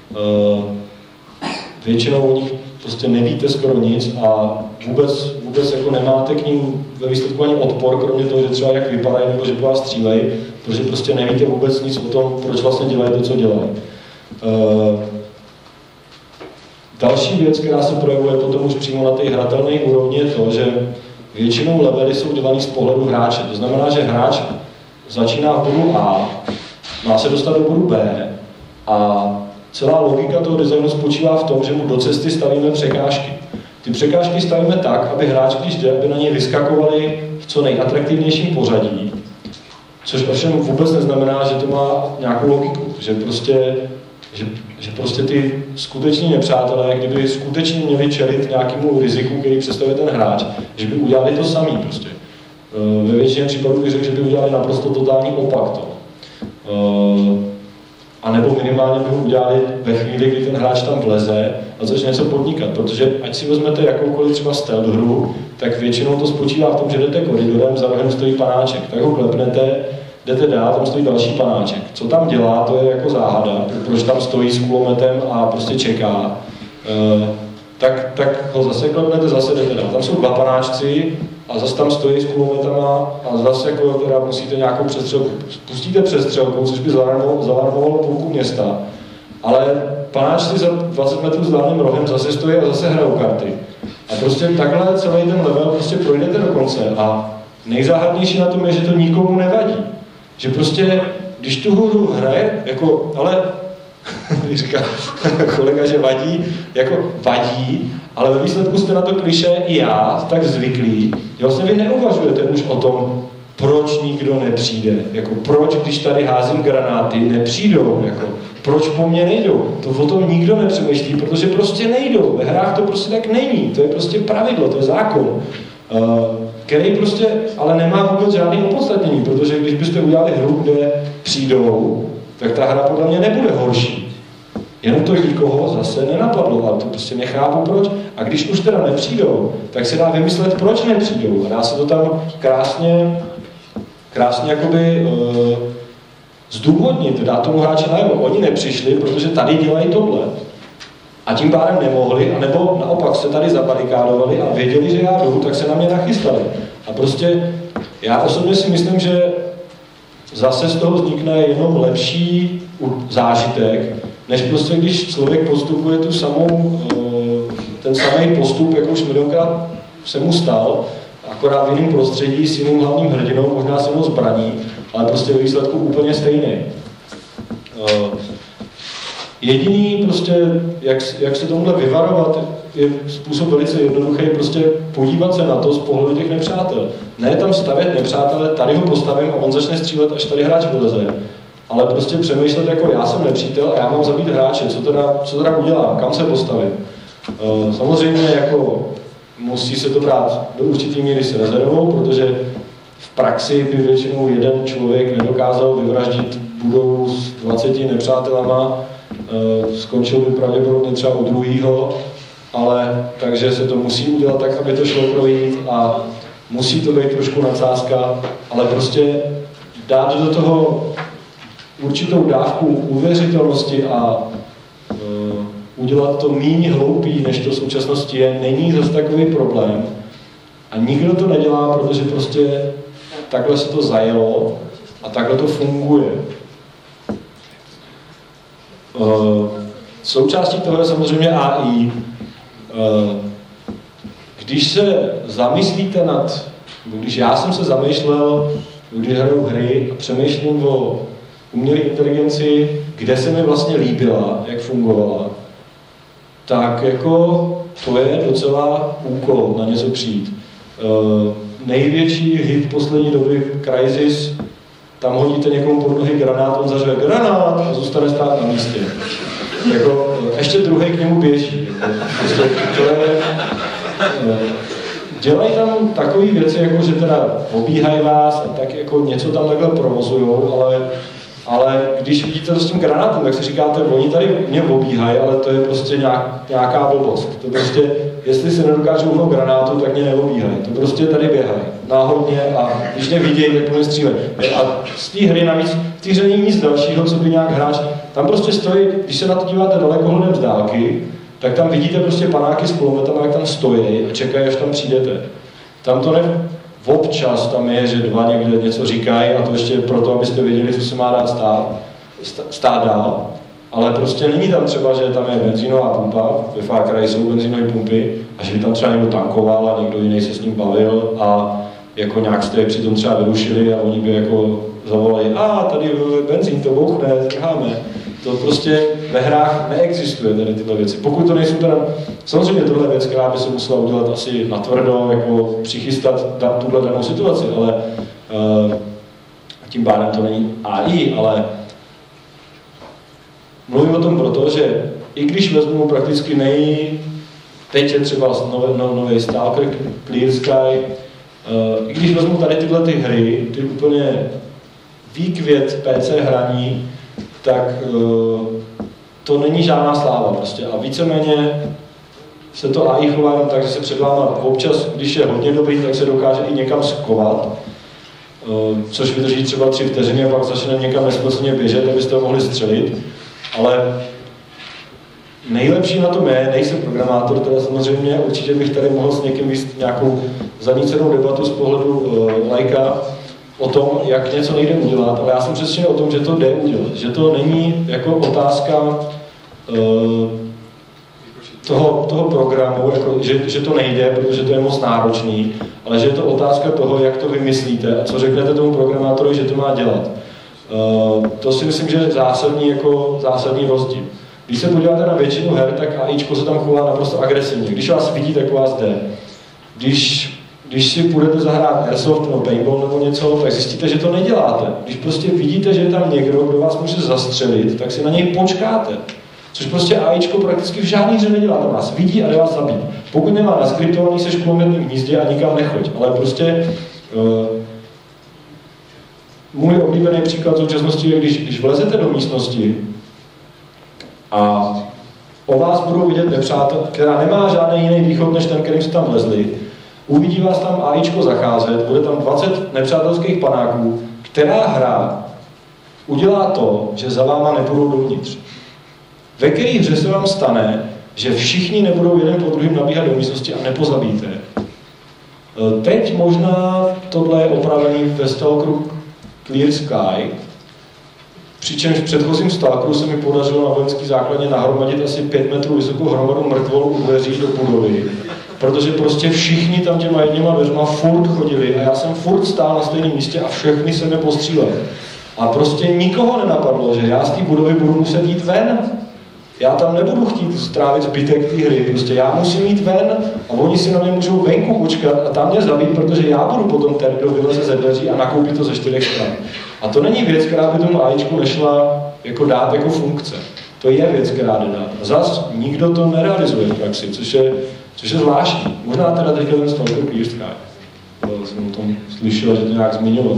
většinou o nich prostě nevíte skoro nic a vůbec jako nemáte k ním ve výsledku ani odpor, kromě toho, že třeba jak vypadají nebo že po vás střílejí, protože prostě nevíte vůbec nic o tom, proč vlastně dělají to, co dělají. Další věc, která se projevuje potom už přímo na té hratelné úrovni, je to, že většinou levely jsou dělaný z pohledu hráče. To znamená, že hráč začíná v bodu A, má se dostat do bodu B a celá logika toho designu spočívá v tom, že mu do cesty stavíme překážky. Ty překážky stavíme tak, aby hráč, když jde, aby na něj vyskakovali v co nejatraktivnějším pořadí, což ovšem vůbec neznamená, že to má nějakou logiku, že prostě ty skuteční nepřátelé, jak kdyby skutečně měli čelit nějakému riziku, který představuje ten hráč, že by udělali to samý prostě. Ve většině případů bych řekl, že by udělali naprosto totální opak toho. A nebo minimálně by ho udělali ve chvíli, kdy ten hráč tam vleze a začne něco podnikat, protože ať si vezmete jakoukoliv třeba stealth hru, tak většinou to spočívá v tom, že jdete koridorem, za rohem stojí panáček, tak ho klepnete, jdete dál, tam stojí další panáček. Co tam dělá, to je jako záhada, proč tam stojí s kulometem a prostě čeká. Tak ho zase klepnete, zase jdete dál. Tam jsou 2 panáčci a zase tam stojí s kulometama a zase jako teda musíte nějakou přestřelku. Pustíte přestřelku, což by zalarmovalo půlku města. ale panáčci za 20 metrů s dálným rohem zase stojí a zase hrajou karty. A prostě takhle celý ten level prostě projdete do konce a nejzáhadnější na tom je, že to nikomu nevadí. Že prostě, když tu hru hraje, jako, ale říká kolega, že vadí, jako vadí, ale ve výsledku jste na to klišé i já, tak zvyklí, že vlastně vy neuvažujete už o tom, proč nikdo nepřijde, jako proč, když tady házím granáty, nepřijdou, jako proč po mně nejdou. To o tom nikdo nepřemýšlí, protože prostě nejdou. Ve hrách to prostě tak není, to je prostě pravidlo, to je zákon, který prostě ale nemá vůbec žádný opodstatnění, protože když byste udělali hru, kde přijdou, tak ta hra podle mě nebude horší. Jenom to nikoho zase nenapadlo, ale to prostě nechápu proč. A když už teda nepřijdou, tak se dá vymyslet, proč nepřijdou. A dá se to tam krásně jakoby zdůvodnit, dát tomu hráči najevo. Oni nepřišli, protože tady dělají tohle. A tím pádem nemohli, anebo naopak se tady zabarikádovali a věděli, že já jdu, tak se na mě nachystali. A prostě já osobně si myslím, že zase z toho vznikne jenom lepší zážitek, než prostě když člověk postupuje ten samý postup, jako už milionkrát se mu stal, akorát v jiném prostředí s jiným hlavním hrdinou, možná s jinou zbraní, ale prostě ve výsledku úplně stejný. Jediný prostě, jak se tomuhle vyvarovat, je způsob velice jednoduchý, prostě podívat se na to z pohledu těch nepřátel. Ne tam stavět nepřátele, tady ho postavím a on začne střílet, až tady hráč vyleze. Ale prostě přemýšlet jako já jsem nepřítel a já mám zabít hráče, co teda udělám, kam se postavím. Samozřejmě jako musí se to brát do určitý míry s rezervou, protože v praxi by většinou jeden člověk nedokázal vyvraždit budovu s 20 nepřátelama, skončil by pravděpodobně třeba u druhýho, ale takže se to musí udělat tak, aby to šlo projít a musí to být trošku nadsázka, ale prostě dát do toho určitou dávku uvěřitelnosti a udělat to méně hloupý, než to v současnosti je, není zase takový problém. A nikdo to nedělá, protože prostě takhle se to zajelo a takhle to funguje. Součástí toho je samozřejmě AI. Když se zamyslíte když já jsem se zamýšlel, když hraju hry a přemýšlím o umělé inteligenci, kde se mi vlastně líbila, jak fungovala, tak jako to je docela úkol na něco přijít. Největší hit poslední doby Crysis, tam hodíte někomu pod nohy granát, on zařve granát a zůstane stát na místě. Jako, ještě druhý k němu běží. Prostě, to je, dělají tam takové věci, jako že teda obíhají vás a tak jako něco tam takhle provozujou, ale když vidíte to s tím granátem, tak si říkáte, oni tady mě obíhají, ale to je prostě nějaká blbost. To prostě, jestli se nedokážou uhnout granátu, tak mě neobíhají. To prostě tady běhají náhodně a když mě vidějí, tak mě střílejí. A z té hry navíc, v té hře není nic dalšího, co by nějak hráč, tam prostě stojí, když se na to díváte dalekohledem z dálky, tak tam vidíte prostě panáky s kulometama, jak tam stojí a čekají, až tam přijdete. Tam to občas tam je, že dva někde něco říkají a to ještě proto, abyste věděli, co se má dát stát dál. Ale prostě není tam třeba, že tam je benzínová pumpa, ve Far Cry jsou benzínové pumpy a že by tam třeba někdo tankoval a někdo jiný se s ním bavil a jako nějak jste je přitom třeba vyrušili a oni by jako zavolali, tady je benzín, to bouchne, trháme. To prostě ve hrách neexistuje tady tyhle věci. Pokud to nejsou teda, samozřejmě tohle věc, která by se musela udělat asi natvrdo, jako přichystat tuhle danou situaci, ale tím pádem to není AI, ale mluvím o tom proto, že i když vezmu prakticky teď je třeba nový Stalker, Clear Sky, i když vezmu tady tyhle ty hry, ty úplně výkvět PC hraní, tak to není žádná sláva prostě. A víceméně se to AI chová jenom tak, že se před váma občas, když je hodně dobrý, tak se dokáže i někam skovat, což vydrží třeba 3 vteřiny a pak začne někam nesmyslně běžet, abyste ho mohli střelit. Ale nejlepší na tom je, nejsem programátor, teda samozřejmě, určitě bych tady mohl s někým vést nějakou zanícenou debatu z pohledu laika o tom, jak něco nejde udělat, ale já jsem přesvědčen o tom, že to jde udělat. Že to není jako otázka toho programu, jako, že to nejde, protože to je moc náročný, ale že je to otázka toho, jak to vymyslíte a co řeknete tomu programátorovi, že to má dělat. To si myslím, že je zásadní rozdíl. Když se podíváte na většinu her, tak AIčko se tam chová naprosto agresivně. Když vás vidí, tak vás jde. Když si budete zahrát Airsoft nebo paintball nebo něco, tak zjistíte, že to neděláte. Když prostě vidíte, že je tam někdo, kdo vás může zastřelit, tak si na něj počkáte. Což prostě AIčko prakticky v žádný hře nedělá, tam vás vidí a jde vás zabít. Pokud nemá naskriptovaný, seš v kulometném hnízdě a nikam nechoď. Ale prostě můj oblíbený příklad v současnosti je, když vlezete do místnosti a o vás budou vidět nepřátel, která nemá žádný jiný východ, než ten, kterým jste tam vlezli, uvidí vás tam AIčko zacházet, bude tam 20 nepřátelských panáků, která hra udělá to, že za váma nepůjdou dovnitř. Ve které hře se vám stane, že všichni nebudou jeden po druhým nabíhat do místnosti a nepozabíte. Teď možná tohle je opravený ve Stalkeru Clear Sky, přičemž v předchozím Stalkeru se mi podařilo na vojenský základně nahromadit asi 5 metrů vysokou hromadu mrtvol u dveří do budovy, protože prostě všichni tam těma jedněma dveřma furt chodili a já jsem furt stál na stejném místě a všechny se mě postříleli. A prostě nikoho nenapadlo, že já z té budovy budu muset jít ven. Já tam nebudu chtít strávit zbytek té hry, prostě já musím jít ven a oni si na mě můžou venku počkat a tam mě zabít, protože já budu potom ten, kdo vyleze ze dveří a nakoupí to ze 4 stran. A to není věc, která by tomu AIčku nešla jako dát jako funkce. To je věc, která jde dát. A zas nikdo to nerealizuje v praxi, což je zvláštní. Možná teda teďka ten Stalker Clear Sky. Jsem o tom slyšel, že to nějak zmiňoval.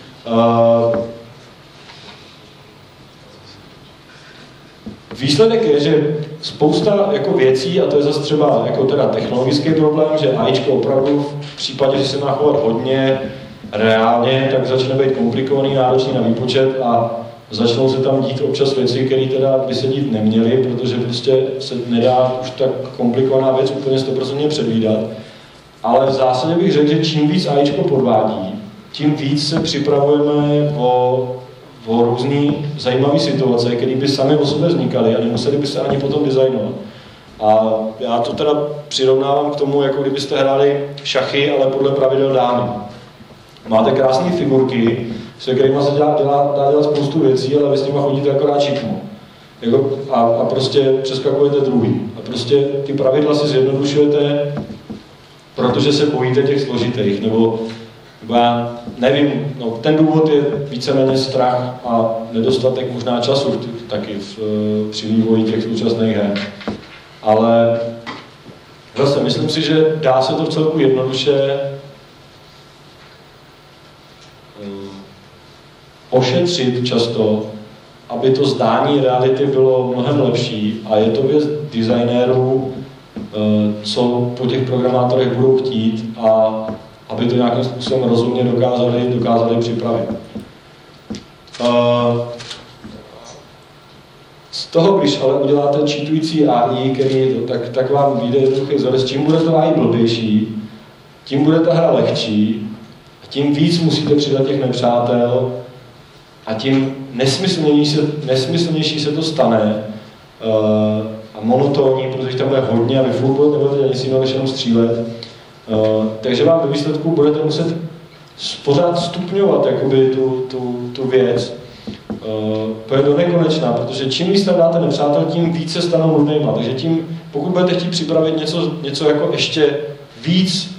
Výsledek je, že spousta jako věcí, a to je zase třeba jako teda technologický problém, že AIčko opravdu v případě, že se má chovat hodně reálně, tak začne být komplikovaný, náročný na výpočet a začnou se tam dít občas věci, které teda by se dít neměly, protože prostě se nedá už tak komplikovaná věc úplně 100% předvídat. Ale v zásadě bych řekl, že čím víc AIčko podvádí, tím víc se připravujeme o různé zajímavé situace, které by sami o sobě vznikaly a nemuseli by se ani potom designovat. A já to teda přirovnávám k tomu, jako kdybyste hráli šachy, ale podle pravidel dámy. Máte krásné figurky, se kterými se dá dělat spoustu věcí, ale vy s nimi chodíte akorát šikmo. A prostě přeskakujete druhý. A prostě ty pravidla si zjednodušujete, protože se bojíte těch složitých, nebo já nevím, no, ten důvod je víceméně strach a nedostatek možná času taky při vývoji těch současných her. Ale zase myslím si, že dá se to vcelku jednoduše ošetřit často, aby to zdání reality bylo mnohem lepší a je to věc designérů, co po těch programátorech budou chtít a aby to nějakým způsobem rozumně dokázali připravit. Z toho, když ale uděláte cheatující AI, tak vám vyjde jednoduchý vzorec, čím bude to AI blbější, tím bude ta hra lehčí, a tím víc musíte přidat těch nepřátel a tím nesmyslnější se to stane a monotónní, protože tam bude hodně a vy furt nebudete nic jiného, než jenom střílet. Takže vám ve výsledku budete muset pořád stupňovat jakoby tu věc do nekonečná, protože čím víc tam dáte nepřátel, tím víc se stanou nudnejma. Takže tím, pokud budete chtít připravit něco jako ještě víc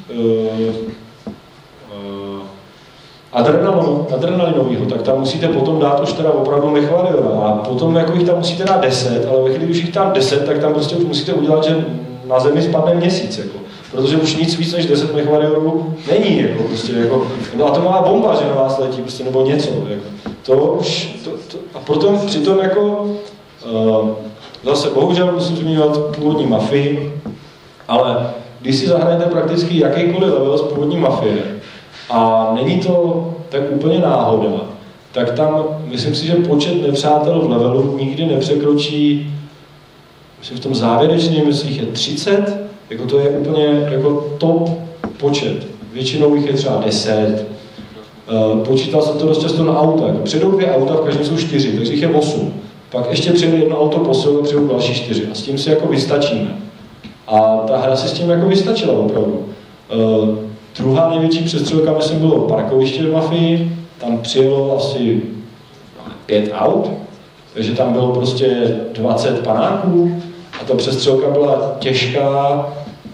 adrenalinového, tak tam musíte potom dát už teda opravdu mechvariora. A potom jako jich tam musíte dát 10, ale ve chvíli, když jich tam 10, tak tam prostě už musíte udělat, že na Zemi spadne měsíc. Jako. Protože už nic víc než 10 mechvariorů není. Jako, prostě, jako, no atomová bomba, že na vás letí, prostě, nebo něco. Jako. A přitom jako, zase bohužel musím zmiňovat původní Mafii, ale když si zahrajete prakticky jakýkoliv level z původní Mafie, a není to tak úplně náhoda, tak tam myslím si, že počet nepřátel v levelu nikdy nepřekročí, myslím v tom závěrečném, myslím, je 30, jako to je úplně jako top počet. Většinou jich je třeba 10. Počítal jsem to dost často na auta. Předou 2 auta, v každém jsou 4, takže jich je 8. Pak ještě přijde jedno auto posil, přijde další 4 a s tím si jako vystačíme. A ta hra si s tím jako vystačila opravdu. Druhá největší přestřelka, myslím, bylo parkoviště v Mafii, tam přijelo asi 5 aut, takže tam bylo prostě 20 panáků a ta přestřelka byla těžká,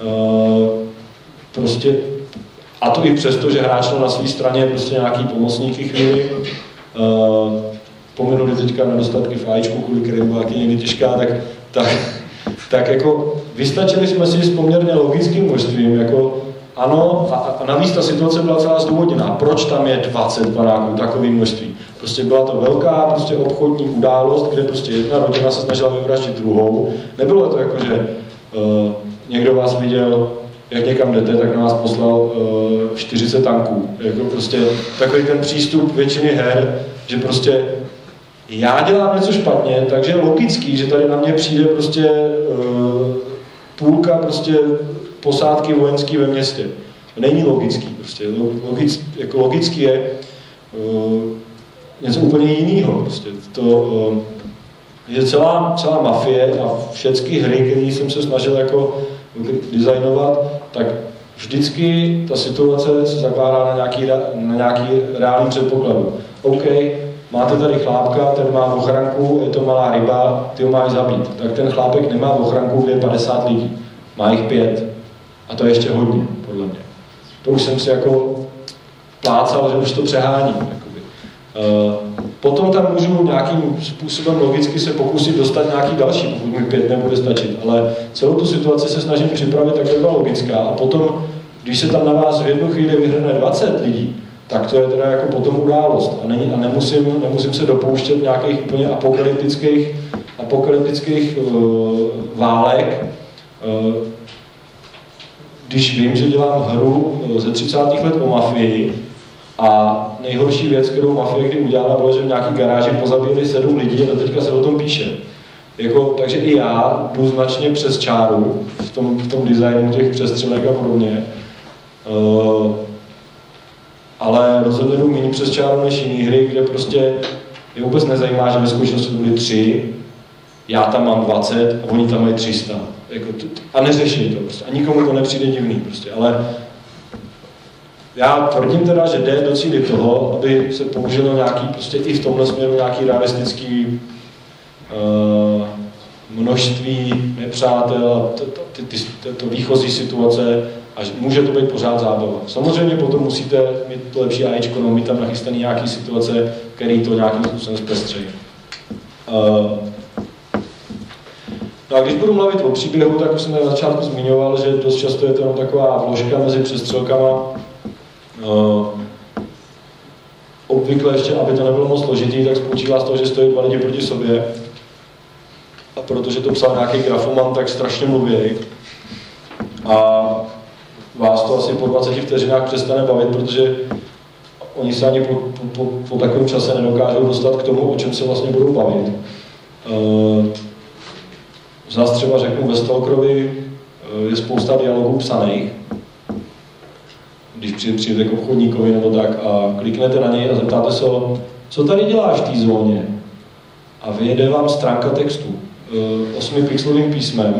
prostě, a to i přesto, že hráč na své straně prostě nějaký pomocníky chvíli, pominuli teďka nedostatky v AIčku, kvůli kterým byla někdy těžká, tak jako vystačili jsme si s poměrně logickým množstvím, jako ano, a navíc ta situace byla celá zdůvodněná. Proč tam je 20 panáků, takový množství? Prostě byla to velká prostě obchodní událost, kde prostě jedna rodina se snažila vyvraždit druhou. Nebylo to jako, že někdo vás viděl, jak někam jdete, tak na vás poslal 40 tanků. Jako prostě takový ten přístup většiny her, že prostě já dělám něco špatně, takže je logický, že tady na mě přijde prostě půlka prostě posádky vojenský ve městě. To není logický prostě. Logický je něco úplně jiného. Prostě. Je celá mafie a všechny hry, které jsem se snažil jako designovat, tak vždycky ta situace se zakládá na nějaký reálný předpokladu. OK, máte tady chlápka, ten má ochranku, je to malá ryba, ty ho máš zabít. Tak ten chlápek nemá ochranku, kde je 50 lidí. Má jich 5. A to je ještě hodně, podle mě. To už jsem si jako plácal, že už to přeháním. Potom tam můžu nějakým způsobem logicky se pokusit dostat nějaký další, pokud mi 5 nebude stačit. Ale celou tu situaci se snažím připravit tak, aby byla logická. A potom, když se tam na vás v jednu chvíli vyhrne 20 lidí, tak to je teda jako potom událost. A nemusím se dopouštět nějakých úplně apokalyptických válek. Když vím, že dělám hru ze 30. let o mafii a nejhorší věc, kterou mafie kdy udělala, bylo, že v nějaký garáži pozabili 7 lidí a teďka se o tom píše. Takže i já jdu značně přes čáru v tom designu těch přestřelek a podobně. Ale rozhodně jdu méně přes čáru než jiný hry, kde prostě je vůbec nezajímá, že ve skutečnosti byly 3, já tam mám 20 a oni tam mají 300. A neřeší to prostě. A nikomu to nepřijde divný prostě. Ale já tvrdím teda, že jde docílit toho, aby se použilo nějaký, prostě i v tomhle směru nějaký realistický množství nepřátel, to výchozí situace a může to být pořád zábava. Samozřejmě potom musíte mít to lepší AIčko, no mít tam nachystaný nějaký situace, který to nějakým způsobem zpestřejí. No a když budu mluvit o příběhu, tak už jsem na začátku zmiňoval, že dost často je to jenom taková vložka mezi přestřelkama. Obvykle ještě, aby to nebylo moc složitý, tak spočívá z toho, že stojí 2 lidi proti sobě. A protože to psal nějaký grafoman, tak strašně mluví. A vás to asi po 20 vteřinách přestane bavit, protože oni se ani po takovém čase nedokážou dostat k tomu, o čem se vlastně budou bavit. Zas třeba řeknu, ve Stalkerovi je spousta dialogů psaných. Když přijdete k obchodníkovi nebo tak a kliknete na něj a zeptáte se, co tady děláš v té zóně? A vyjede vám stránka textu 8pixelovým písmem.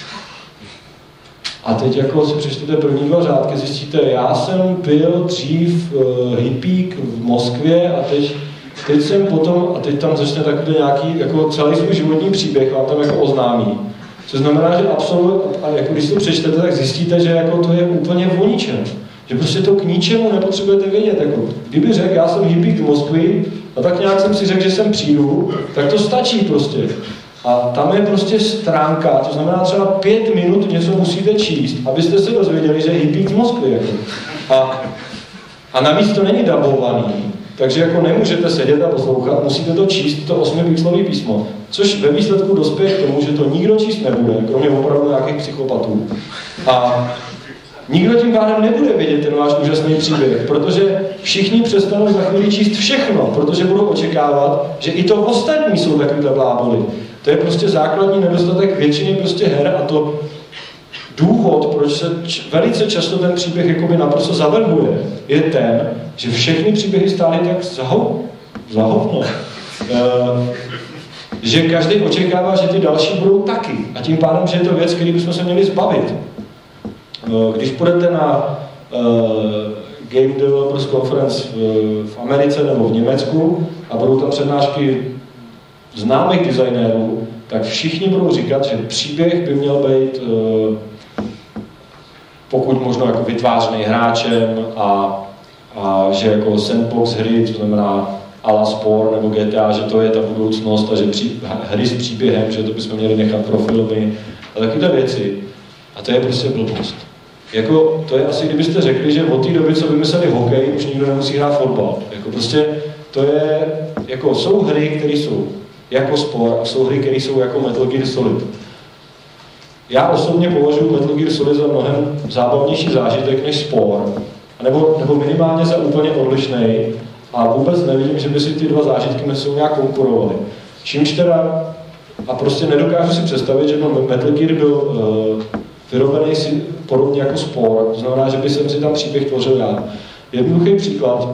A teď jako si přečtete první 2 řádky, zjistíte, já jsem byl dřív hippík v Moskvě a teď jsem potom, a teď tam začne takový nějaký, jako celý svůj životní příběh vám tam jako oznámí. Což znamená, že a jako když to přečtete, tak zjistíte, že jako to je úplně o ničem. Že prostě to k ničemu nepotřebujete vědět. Jako, kdyby řekl, já jsem hippík v Moskvě, a tak nějak jsem si řekl, že sem přijdu, tak to stačí prostě. A tam je prostě stránka, to znamená třeba 5 minut něco musíte číst, abyste se dozvěděli, že je hippík z Moskvy. Jako. A navíc to není dabovaný, takže jako nemůžete sedět a poslouchat, musíte to číst, to 8pixelový písmo. Což ve výsledku dospěje k tomu, že to nikdo číst nebude, kromě opravdu nějakých psychopatů. A nikdo tím pádem nebude vědět ten váš úžasný příběh, protože všichni přestanou za chvíli číst všechno, protože budou očekávat, že i to ostatní jsou takovýhle bláboli. To je prostě základní nedostatek většiny prostě her a to důvod, proč se velice často ten příběh jakoby naprosto zavrhuje, je ten, že všechny příběhy stály tak za hovno. že každý očekává, že ty další budou taky. A tím pádem, že je to věc, který bychom se měli zbavit. Když půjdete na Game Developers Conference v Americe nebo v Německu a budou tam přednášky známých designérů, tak všichni budou říkat, že příběh by měl být pokud možno jako vytvářený hráčem a že jako sandbox hry, to znamená a la Spore nebo GTA, že to je ta budoucnost a že hry s příběhem, že to bychom měli nechat pro filmy a takové věci. A to je prostě blbost. Jako, to je asi, kdybyste řekli, že od té doby, co vymysleli hokej, už nikdo nemusí hrát fotbal. Jako prostě to je, jako jsou hry, které jsou jako Spore a jsou hry, které jsou jako Metal Gear Solid. Já osobně považuji Metal Gear Solid za mnohem zábavnější zážitek než Spore, nebo minimálně za úplně odlišný. A vůbec nevidím, že by si ty dva zážitky mezi sebou nějak konkurovaly. Čímž teda, a prostě nedokážu si představit, že Metal Gear byl vyrobený si podobně jako Spore, to znamená, že by jsem si tam příběh tvořil já. Jednoduchý příklad,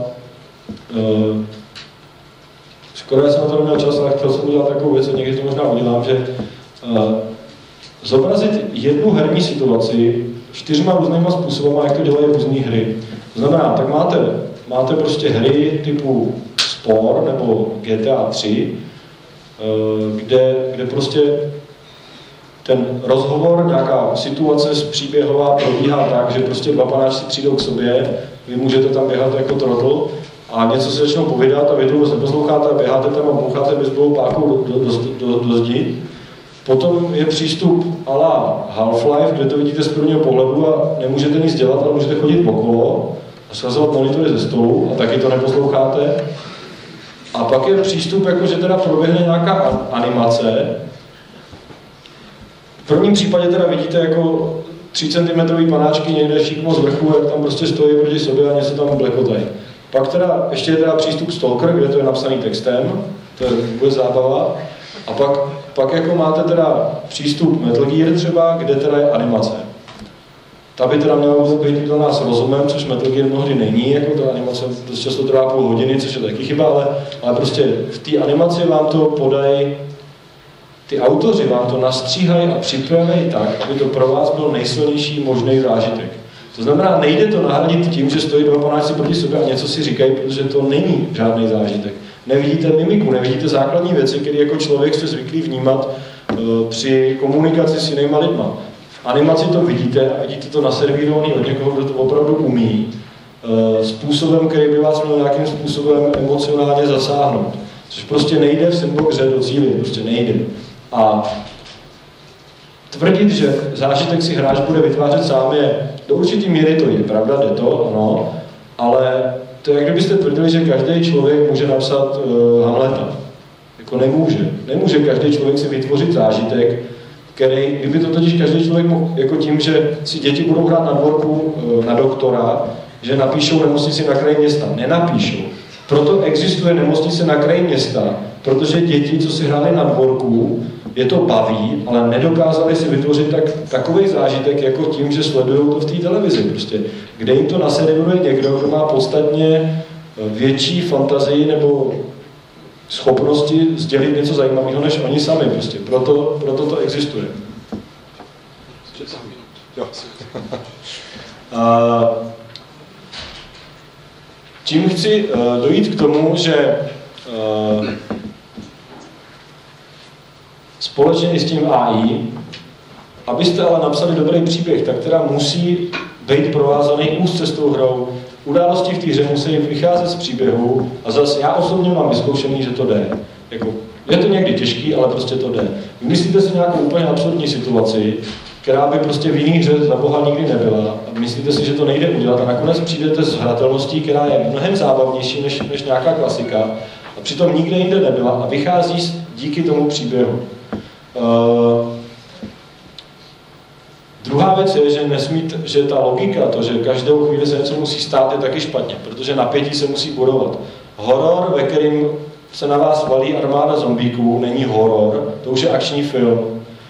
skoro jsem na to neměl čas, ale chtěl jsem udělat takovou věc, a někdy to možná udělám, že zobrazit jednu herní situaci 4 různýma způsoby, jak to dělají různé hry. To znamená, tak máte prostě hry typu Spore nebo GTA 3, kde prostě ten rozhovor, nějaká situace příběhová probíhá tak, že prostě dva panáčci přijdou k sobě, vy můžete tam běhat jako trotl a něco se začnou povídat a vy to vůbec neposloucháte a běháte tam a boucháte baseballovou pákou do zdi. Potom je přístup à la Half-Life, kde to vidíte z prvního pohledu a nemůžete nic dělat, ale můžete chodit okolo a schazovat monitory ze stolu a taky to neposloucháte. A pak je přístup, jako že teda proběhne nějaká animace. V prvním případě teda vidíte jako 3 cm panáčky někde šikmo z vrchu, jak tam prostě stojí proti sobě a něco tam blekotají. Pak teda ještě je teda přístup Stalker, kde to je napsaný textem, to je vůbec zábava. A pak jako máte teda přístup Metal Gear třeba, kde teda je animace. Ta by teda měla být viděná s rozumem, což Metal Gear mnohdy není, jako ta animace dost často trvá půl hodiny, což je taky chyba, ale prostě v té animaci vám to podají, ty autoři vám to nastříhají a připraví tak, aby to pro vás byl nejsilnější možný zážitek. To znamená, nejde to nahradit tím, že stojí dva panáčci proti sobě a něco si říkají, protože to není žádný zážitek. Nevidíte mimiku, nevidíte základní věci, které jako člověk jste zvyklý vnímat při komunikaci s jinýma lidma. V animaci to vidíte a vidíte to naservírovaný od někoho, kdo to opravdu umí, způsobem, který by vás měl nějakým způsobem emocionálně zasáhnout. Což prostě nejde v sandboxe docílit, prostě nejde. A tvrdit, že zážitek si hráč bude vytvářet sám je, do určitý míry to je pravda, jde to, ano, ale to je, jak kdybyste tvrdili, že každý člověk může napsat Hamleta. Jako nemůže. Nemůže každý člověk si vytvořit zážitek, který, kdyby to totiž každý člověk mohl, jako tím, že si děti budou hrát na dvorku na doktora, že napíšou nemocnici na kraji města. Nenapíšou. Proto existuje nemocnice na kraji města, protože děti, co si hráli na dvorku, je to baví, ale nedokázali si vytvořit takový zážitek, jako tím, že sledují to v té televizi. Prostě, kde jim to naservíruje někdo, kdo má podstatně větší fantazii nebo schopnosti sdělit něco zajímavého než oni sami. Prostě. Proto to existuje. Čím chci dojít k tomu, že společně s tím AI, abyste ale napsali dobrý příběh, tak teda musí být provázaný úzce s tou hrou. Události v té hře musí vycházet z příběhu a zase já osobně mám vyzkoušený, že to jde. Jako, je to někdy těžký, ale prostě to jde. Vymyslíte si nějakou úplně absurdní situaci, která by prostě v jiný hře za boha nikdy nebyla a myslíte si, že to nejde udělat a nakonec přijdete s hratelností, která je mnohem zábavnější než nějaká klasika a přitom nikde jinde nebyla a vychází díky tomu příběhu. Druhá věc je, že ta logika, to, že každou chvíli se něco musí stát, je taky špatně, protože napětí se musí budovat. Horor, ve kterým se na vás valí armáda zombíků, není horor, to už je akční film.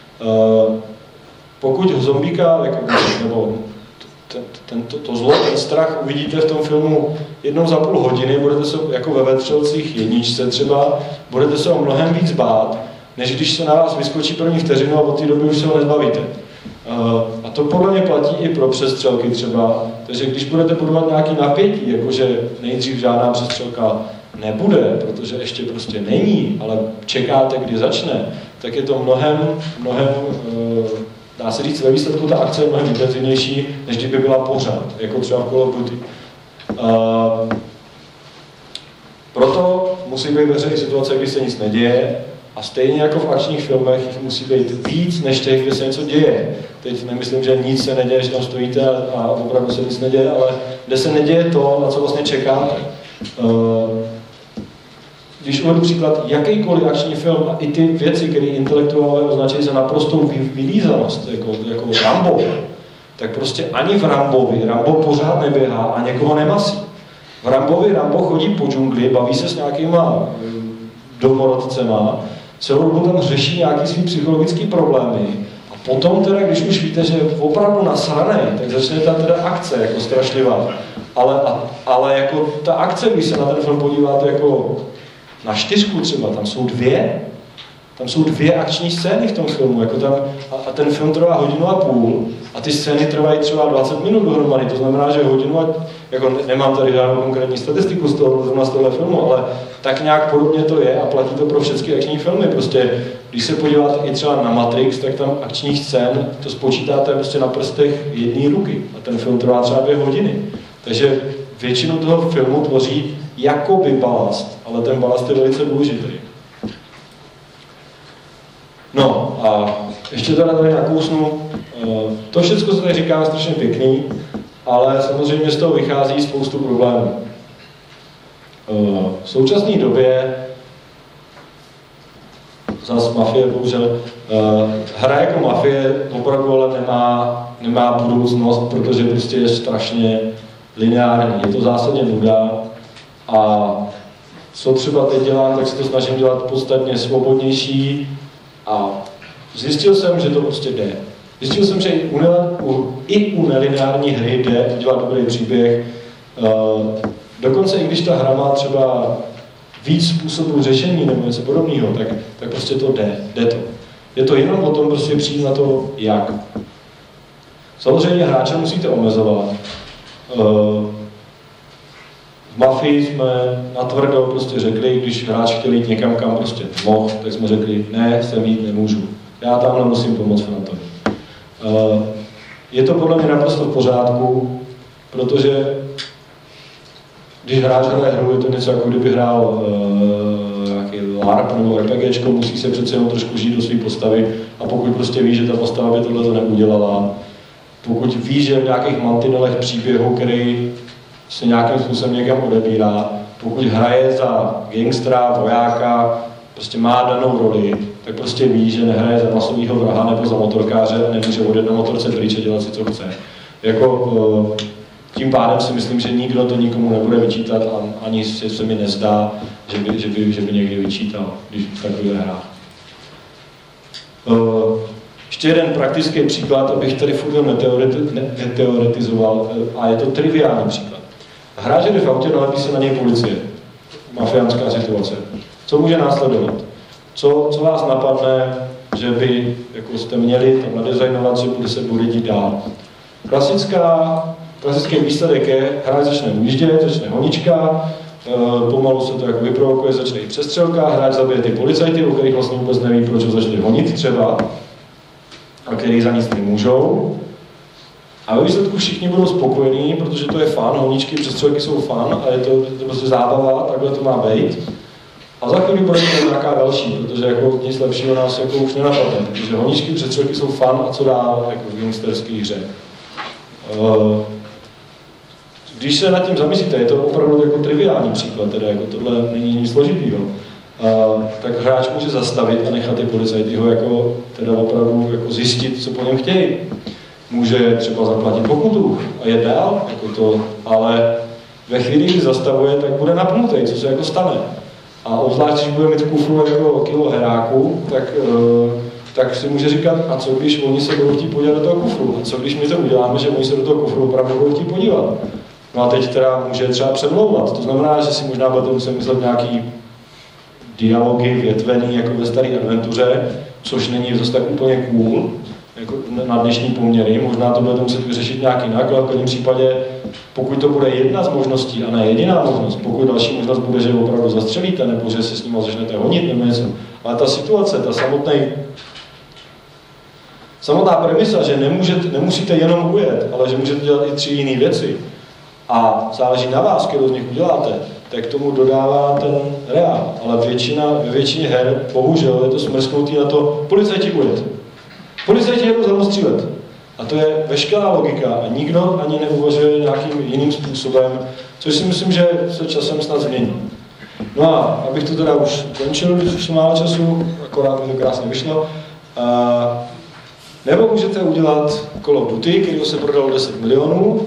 Pokud zombíka, nebo to zlo, ten strach uvidíte v tom filmu 1,5 hodiny, budete se jako ve Vetřelcích jedničce třeba, budete se o mnohem víc bát, než když se na vás vyskočí první vteřinu a od té doby už se ho nezbavíte. A to podle mě platí i pro přestřelky třeba. Takže když budete budovat nějaký napětí, jakože nejdřív žádná přestřelka nebude, protože ještě prostě není, ale čekáte, kdy začne, tak je to mnohem, dá se říct, ve výsledku ta akce je mnohem intenzivnější, než kdyby byla pořád, jako třeba v Call of Duty. Proto musí být ve hře situace, kdy se nic neděje, a stejně jako v akčních filmech jich musí být víc, než těch, kde se něco děje. Teď nemyslím, že nic se neděje, že tam stojíte a opravdu se nic neděje, ale kde se neděje to, na co vlastně čekáte. Když uvedu příklad, jakýkoliv akční film a i ty věci, které intelektuálové označují za naprostou vylízanost, jako Rambo, tak prostě ani v Rambovi Rambo pořád neběhá a někoho nemasí. V Rambovi Rambo chodí po džungli, baví se s nějakýma domorodcema, celou dobu tam řeší nějaký svý psychologický problémy a potom teda, když už víte, že je opravdu nasranej, tak začne ta teda akce jako strašlivá. Ale jako ta akce, když se na ten film podíváte jako na 4 třeba, tam jsou dvě akční scény v tom filmu, jako tam, a ten film trvá 1,5 hodiny a ty scény trvají třeba 20 minut dohromady, to znamená, že hodinu, jako nemám tady žádnou konkrétní statistiku z tohohle filmu, ale tak nějak podobně to je a platí to pro všechny akční filmy. Prostě, když se podíváte i třeba na Matrix, tak tam akčních scén, to spočítáte prostě na prstech jedné ruky a ten film trvá třeba 2 hodiny. Takže většinu toho filmu tvoří jakoby balast, ale ten balast je velice důležitý. No a ještě teda tady nakousnu, to všechno se tady říká strašně pěkný, ale samozřejmě z toho vychází spoustu problémů. V současné době zase mafie, bohužel, hra jako mafie opravdu ale nemá budoucnost, protože prostě je strašně lineární, je to zásadně nuda a co třeba teď dělám, tak se to snažím dělat podstatně svobodnější a zjistil jsem, že to prostě jde. Zjistil jsem, že i u nelineární hry jde udělat dobrý příběh. Dokonce i když ta hra má třeba víc způsobů řešení nebo něco podobného, tak prostě to jde to. Je to jenom o tom prostě přijít na to, jak. Samozřejmě hráče musíte omezovat. V Mafii jsme natvrdo prostě řekli, když hráč chtěl jít někam, kam prostě mohl, tak jsme řekli, ne, sem jít nemůžu. Já tamhle musím pomoct Frantovi. Je to podle mě naprosto v pořádku, protože když hráč hraje hru, je to něco jako kdyby hrál nějaký LARP nebo RPGčko, musí se přece jenom trošku žít do své postavy a pokud prostě ví, že ta postava by tohle to neudělala, pokud ví, že v nějakých mantinelech příběhu, který se nějakým způsobem někam odebírá, pokud hraje za gangstra, vojáka, prostě má danou roli, tak prostě ví, že nehraje za masového vraha nebo za motorkáře a nemůže odjet na motorce pryč a dělat si, co chce. Jako, tím pádem si myslím, že nikdo to nikomu nebude vyčítat a ani se mi nezdá, že by někdy vyčítal, když v takových hrách. Ještě jeden praktický příklad, abych tady furt neteoretizoval, a je to triviální příklad. Hráč jde v autě, nalepí se na něj policie. Mafiánská situace. Co může následovat? Co vás napadne, že by jako jste měli tam nadizajnovat, že se bude dít dál? Klasický výsledek je, hráč začne ujíždět, začne honička, pomalu se to jako vyprovokuje, začne i přestřelka, hráč zabije ty policajty, o kterých vlastně vůbec neví, proč ho začne honit třeba, a který za nic nemůžou. A ve výsledku všichni budou spokojení, protože to je fun, honičky, přestřelky jsou fun a je to prostě zábava, takhle to má být. A za chvíli bude to nějaká další, protože jako nic lepšího nás jako už nenapadne, protože honičky, přestřelky jsou fun a co dál jako v gangsterské hře. Když se nad tím zamyslíte, je to opravdu jako triviální příklad, teda jako tohle není nic složitýho, tak hráč může zastavit a nechat ty policajty ho jako teda opravdu jako zjistit, co po něm chtějí. Může třeba zaplatit pokutu a je dál, jako to, ale ve chvíli, kdy zastavuje, tak bude napnutý, co se jako stane. A obzvlášť, když bude mít v kufru jako kilo heráku, tak si může říkat, a co když oni se budou chtít podívat do toho kufru? A co když my to uděláme, že oni se do toho kufru opravdu budou chtít podívat? No a teď teda může třeba přemlouvat. To znamená, že si možná budete muset myslet nějaký dialogy větvený jako ve staré adventuře, což není zase tak úplně cool, jako na dnešní poměry. Možná to budete muset vyřešit nějak jinak, ale v každém případě, pokud to bude jedna z možností a ne jediná možnost, pokud další možnost bude, že opravdu zastřelíte, nebo že se s ním začnete honit, nebo něco. Ale ta situace, ta samotná premisa, že nemusíte jenom ujet, ale že můžete dělat i 3 jiné věci a záleží na vás, kterou z nich uděláte, tak tomu dodává ten reál. Ale ve většině her, bohužel, je to smrsknutý na to, policajti ujet. Policajti jedou zamostřílet. A to je veškerá logika a nikdo ani neuvažuje nějakým jiným způsobem, což si myslím, že se časem snad změní. No a abych to teda už končil, když už málo času, akorát mi to krásně vyšlo, nebo můžete udělat Call of Duty, kterého se prodalo 10 milionů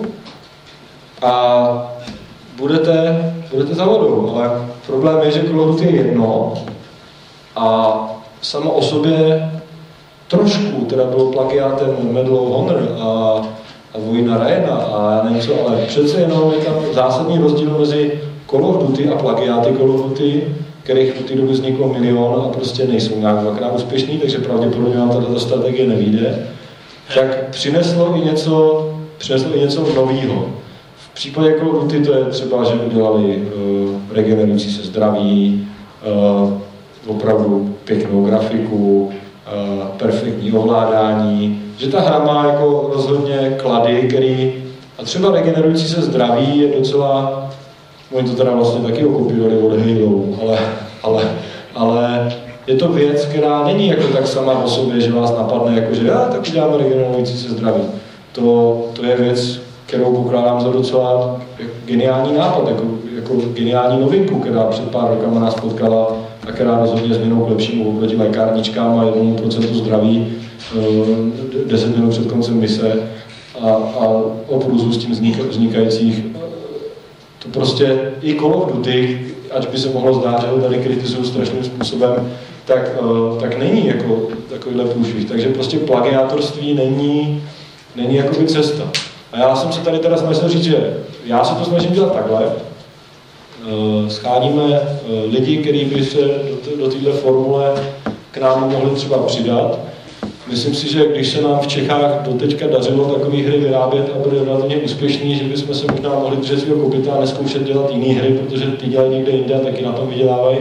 a budete za vodou, ale problém je, že Call of Duty je jedno a samo o sobě trošku, teda bylo plagiátem Medal of Honor a Vojna Ryana a já nevím co, ale přece jenom je tam zásadní rozdíl mezi Call of Duty a plagiáty Call of Duty, kterých v té době vzniklo milion a prostě nejsou nějak dvakrát úspěšný, takže pravděpodobně vám tato strategie nevyjde, tak přineslo i něco nového. V případě Call of Duty to je třeba, že udělali regenerující se zdraví, opravdu pěknou grafiku, perfektní ovládání, že ta hra má jako rozhodně klady, který a třeba regenerující se zdraví je docela, oni to teda vlastně taky okopírovali od Halo, ale je to věc, která není jako tak sama o sobě, že vás napadne jako, že tak uděláme regenerující se zdraví. To je věc, kterou pokládám za docela geniální nápad, jako geniální novinku, která před pár rokama nás potkala a která rozhodně změnou k lepšímu oproti lékárničkám a 1% zdraví 10 minut před koncem mise a o průzu s tím vznikajících. To prostě i Call of Duty, ať by se mohlo zdát, že ho tady kritizují strašným způsobem, tak není jako takovýhle průšvih. Takže prostě plagiátorství není jakoby cesta. A já jsem se tady teda snažil říct, že já se to snažím dělat takhle. Scháníme lidi, kteří by se do této formule k nám mohli třeba přidat. Myslím si, že když se nám v Čechách doteďka dařilo takové hry vyrábět a byly relativně úspěšný, že bychom se možná mohli držet svého kopyta a neskoušet dělat jiné hry, protože ty dělají někde jinde a taky na tom vydělávají.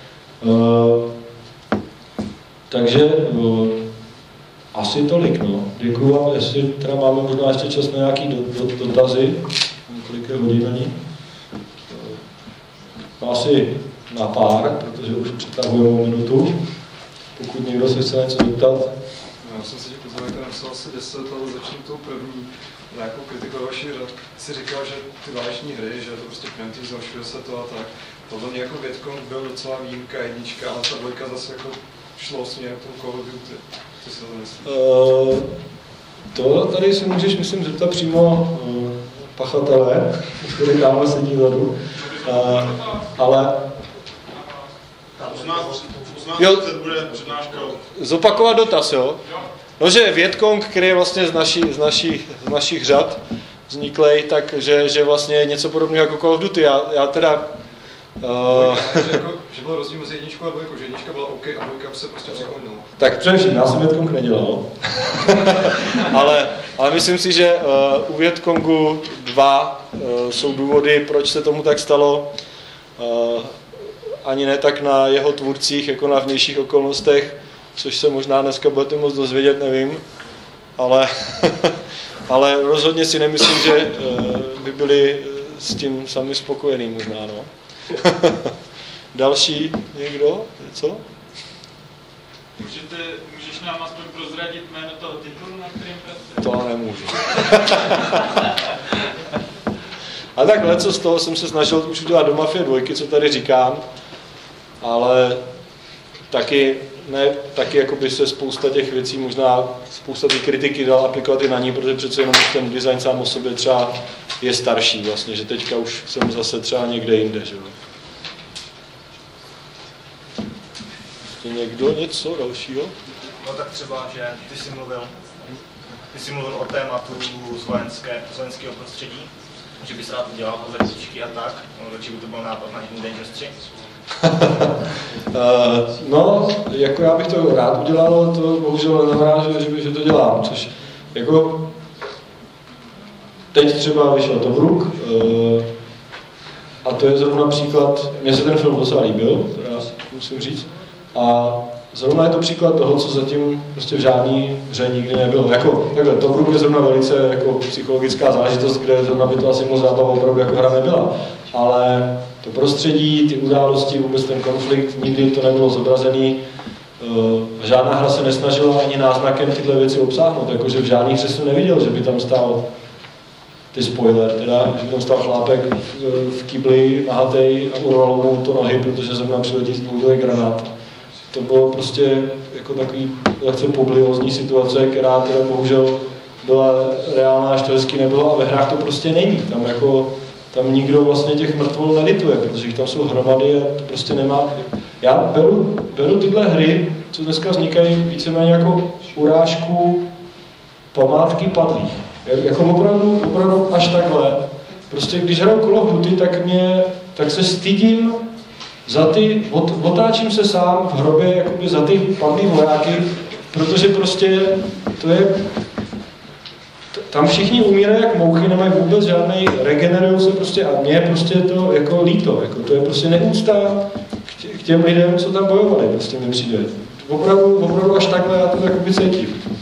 Takže asi tolik, no. Děkuju vám, jestli teda máme možná ještě čas na nějaký dotazy. Kolik je hodin na ní? No asi na pár, protože už přetahujeme minutu. Pokud někdo se chce něco zeptat. Já jsem si tě pozval, že napsal asi 10, ale začnu tou první. Nějakou kritiku vaší řad. Jsi říkal, že ty váleční hry, že to prostě Primitive zhoršuje se to a tak. Podle mě jako Vietcong byl docela výjimka, jednička, ale ta dvojka zase jako šlo směrem k tomu Call of Duty. Co si to myslíš? To tady si můžeš, myslím, zeptat přímo pachatele, který tamhle sedí vzadu. Ale jo, bude přednáška. Zopakovat dotaz, jo? No, že Vietcong, který je vlastně z našich řad vzniklej, takže vlastně je něco podobného jako Call of Duty. Já teda... že byl rozdíl mezi jedničkou a dvojkou, že jednička byla OK a dvojka se prostě překonila. Tak především, já jsem Vietcong nedělal. ale myslím si, že u Vietcongu 2 jsou důvody, proč se tomu tak stalo. Ani ne tak na jeho tvůrcích, jako na vnějších okolnostech, což se možná dneska budete moc dozvědět, nevím. Ale rozhodně si nemyslím, že by byli s tím sami spokojení možná, no. Další někdo? Něco? Můžeš nám aspoň prozradit jméno toho titulu, na kterým pracuješ? To nemůžu. A tak leco z toho jsem se snažil už udělat do Mafie 2, co tady říkám, ale taky jako by se spousta těch věcí, možná spousta těch kritiky dal aplikovat i na ní, protože přece jenom ten design sám o sobě třeba je starší vlastně, že teďka už jsem zase třeba někde jinde, že jo. Ještě někdo něco dalšího? No tak třeba, že ty jsi mluvil o tématu z vojenského prostředí, že bys rád udělal verzičky a tak, no, či by to byl nápad na Hidden Dangerous 3? No, jako já bych to rád udělal, to bohužel neznamená, že to dělám, což jako teď třeba vyšel Tobruk a to je zrovna příklad, mně se ten film docela líbil, to já musím říct, a zrovna je to příklad toho, co zatím prostě v žádný hře nikdy nebylo. Jako, takhle, Tobruk je zrovna velice jako psychologická záležitost, kde zrovna by to asi moc zábava opravdu jako hra nebyla. Ale to prostředí, ty události, vůbec ten konflikt, nikdy to nebylo zobrazený. Žádná hra se nesnažila ani náznakem tyhle věci obsáhnout, jakože v žádný hře jsem neviděl, že by tam stál, ty spoiler teda, že by tam stál chlápek v kybli nahatej a urval mu to nohy, protože zrovna přiletí z dlouhý granát. To bylo prostě jako takový lehce pobliózní situace, která teda bohužel byla reálná, až to hezky nebylo, a ve hrách to prostě není. Tam nikdo vlastně těch mrtvol nelituje, protože jich tam jsou hromady a to prostě nemá. Já beru tyhle hry, co dneska vznikají, víceméně jako urážku památky padlých. Jako opravdu až takhle. Prostě když hraju Call of Duty, tak se stydím za otáčím se sám v hrobě jakoby za ty padlý vojáky, protože prostě to je, tam všichni umírají jak mouchy, nemají vůbec žádnej, regenerují se prostě a mně je prostě to jako líto, jako to je prostě neúcta k těm lidem, co tam bojovali, prostě mi přijde. Opravdu až takhle já to jakoby cítím.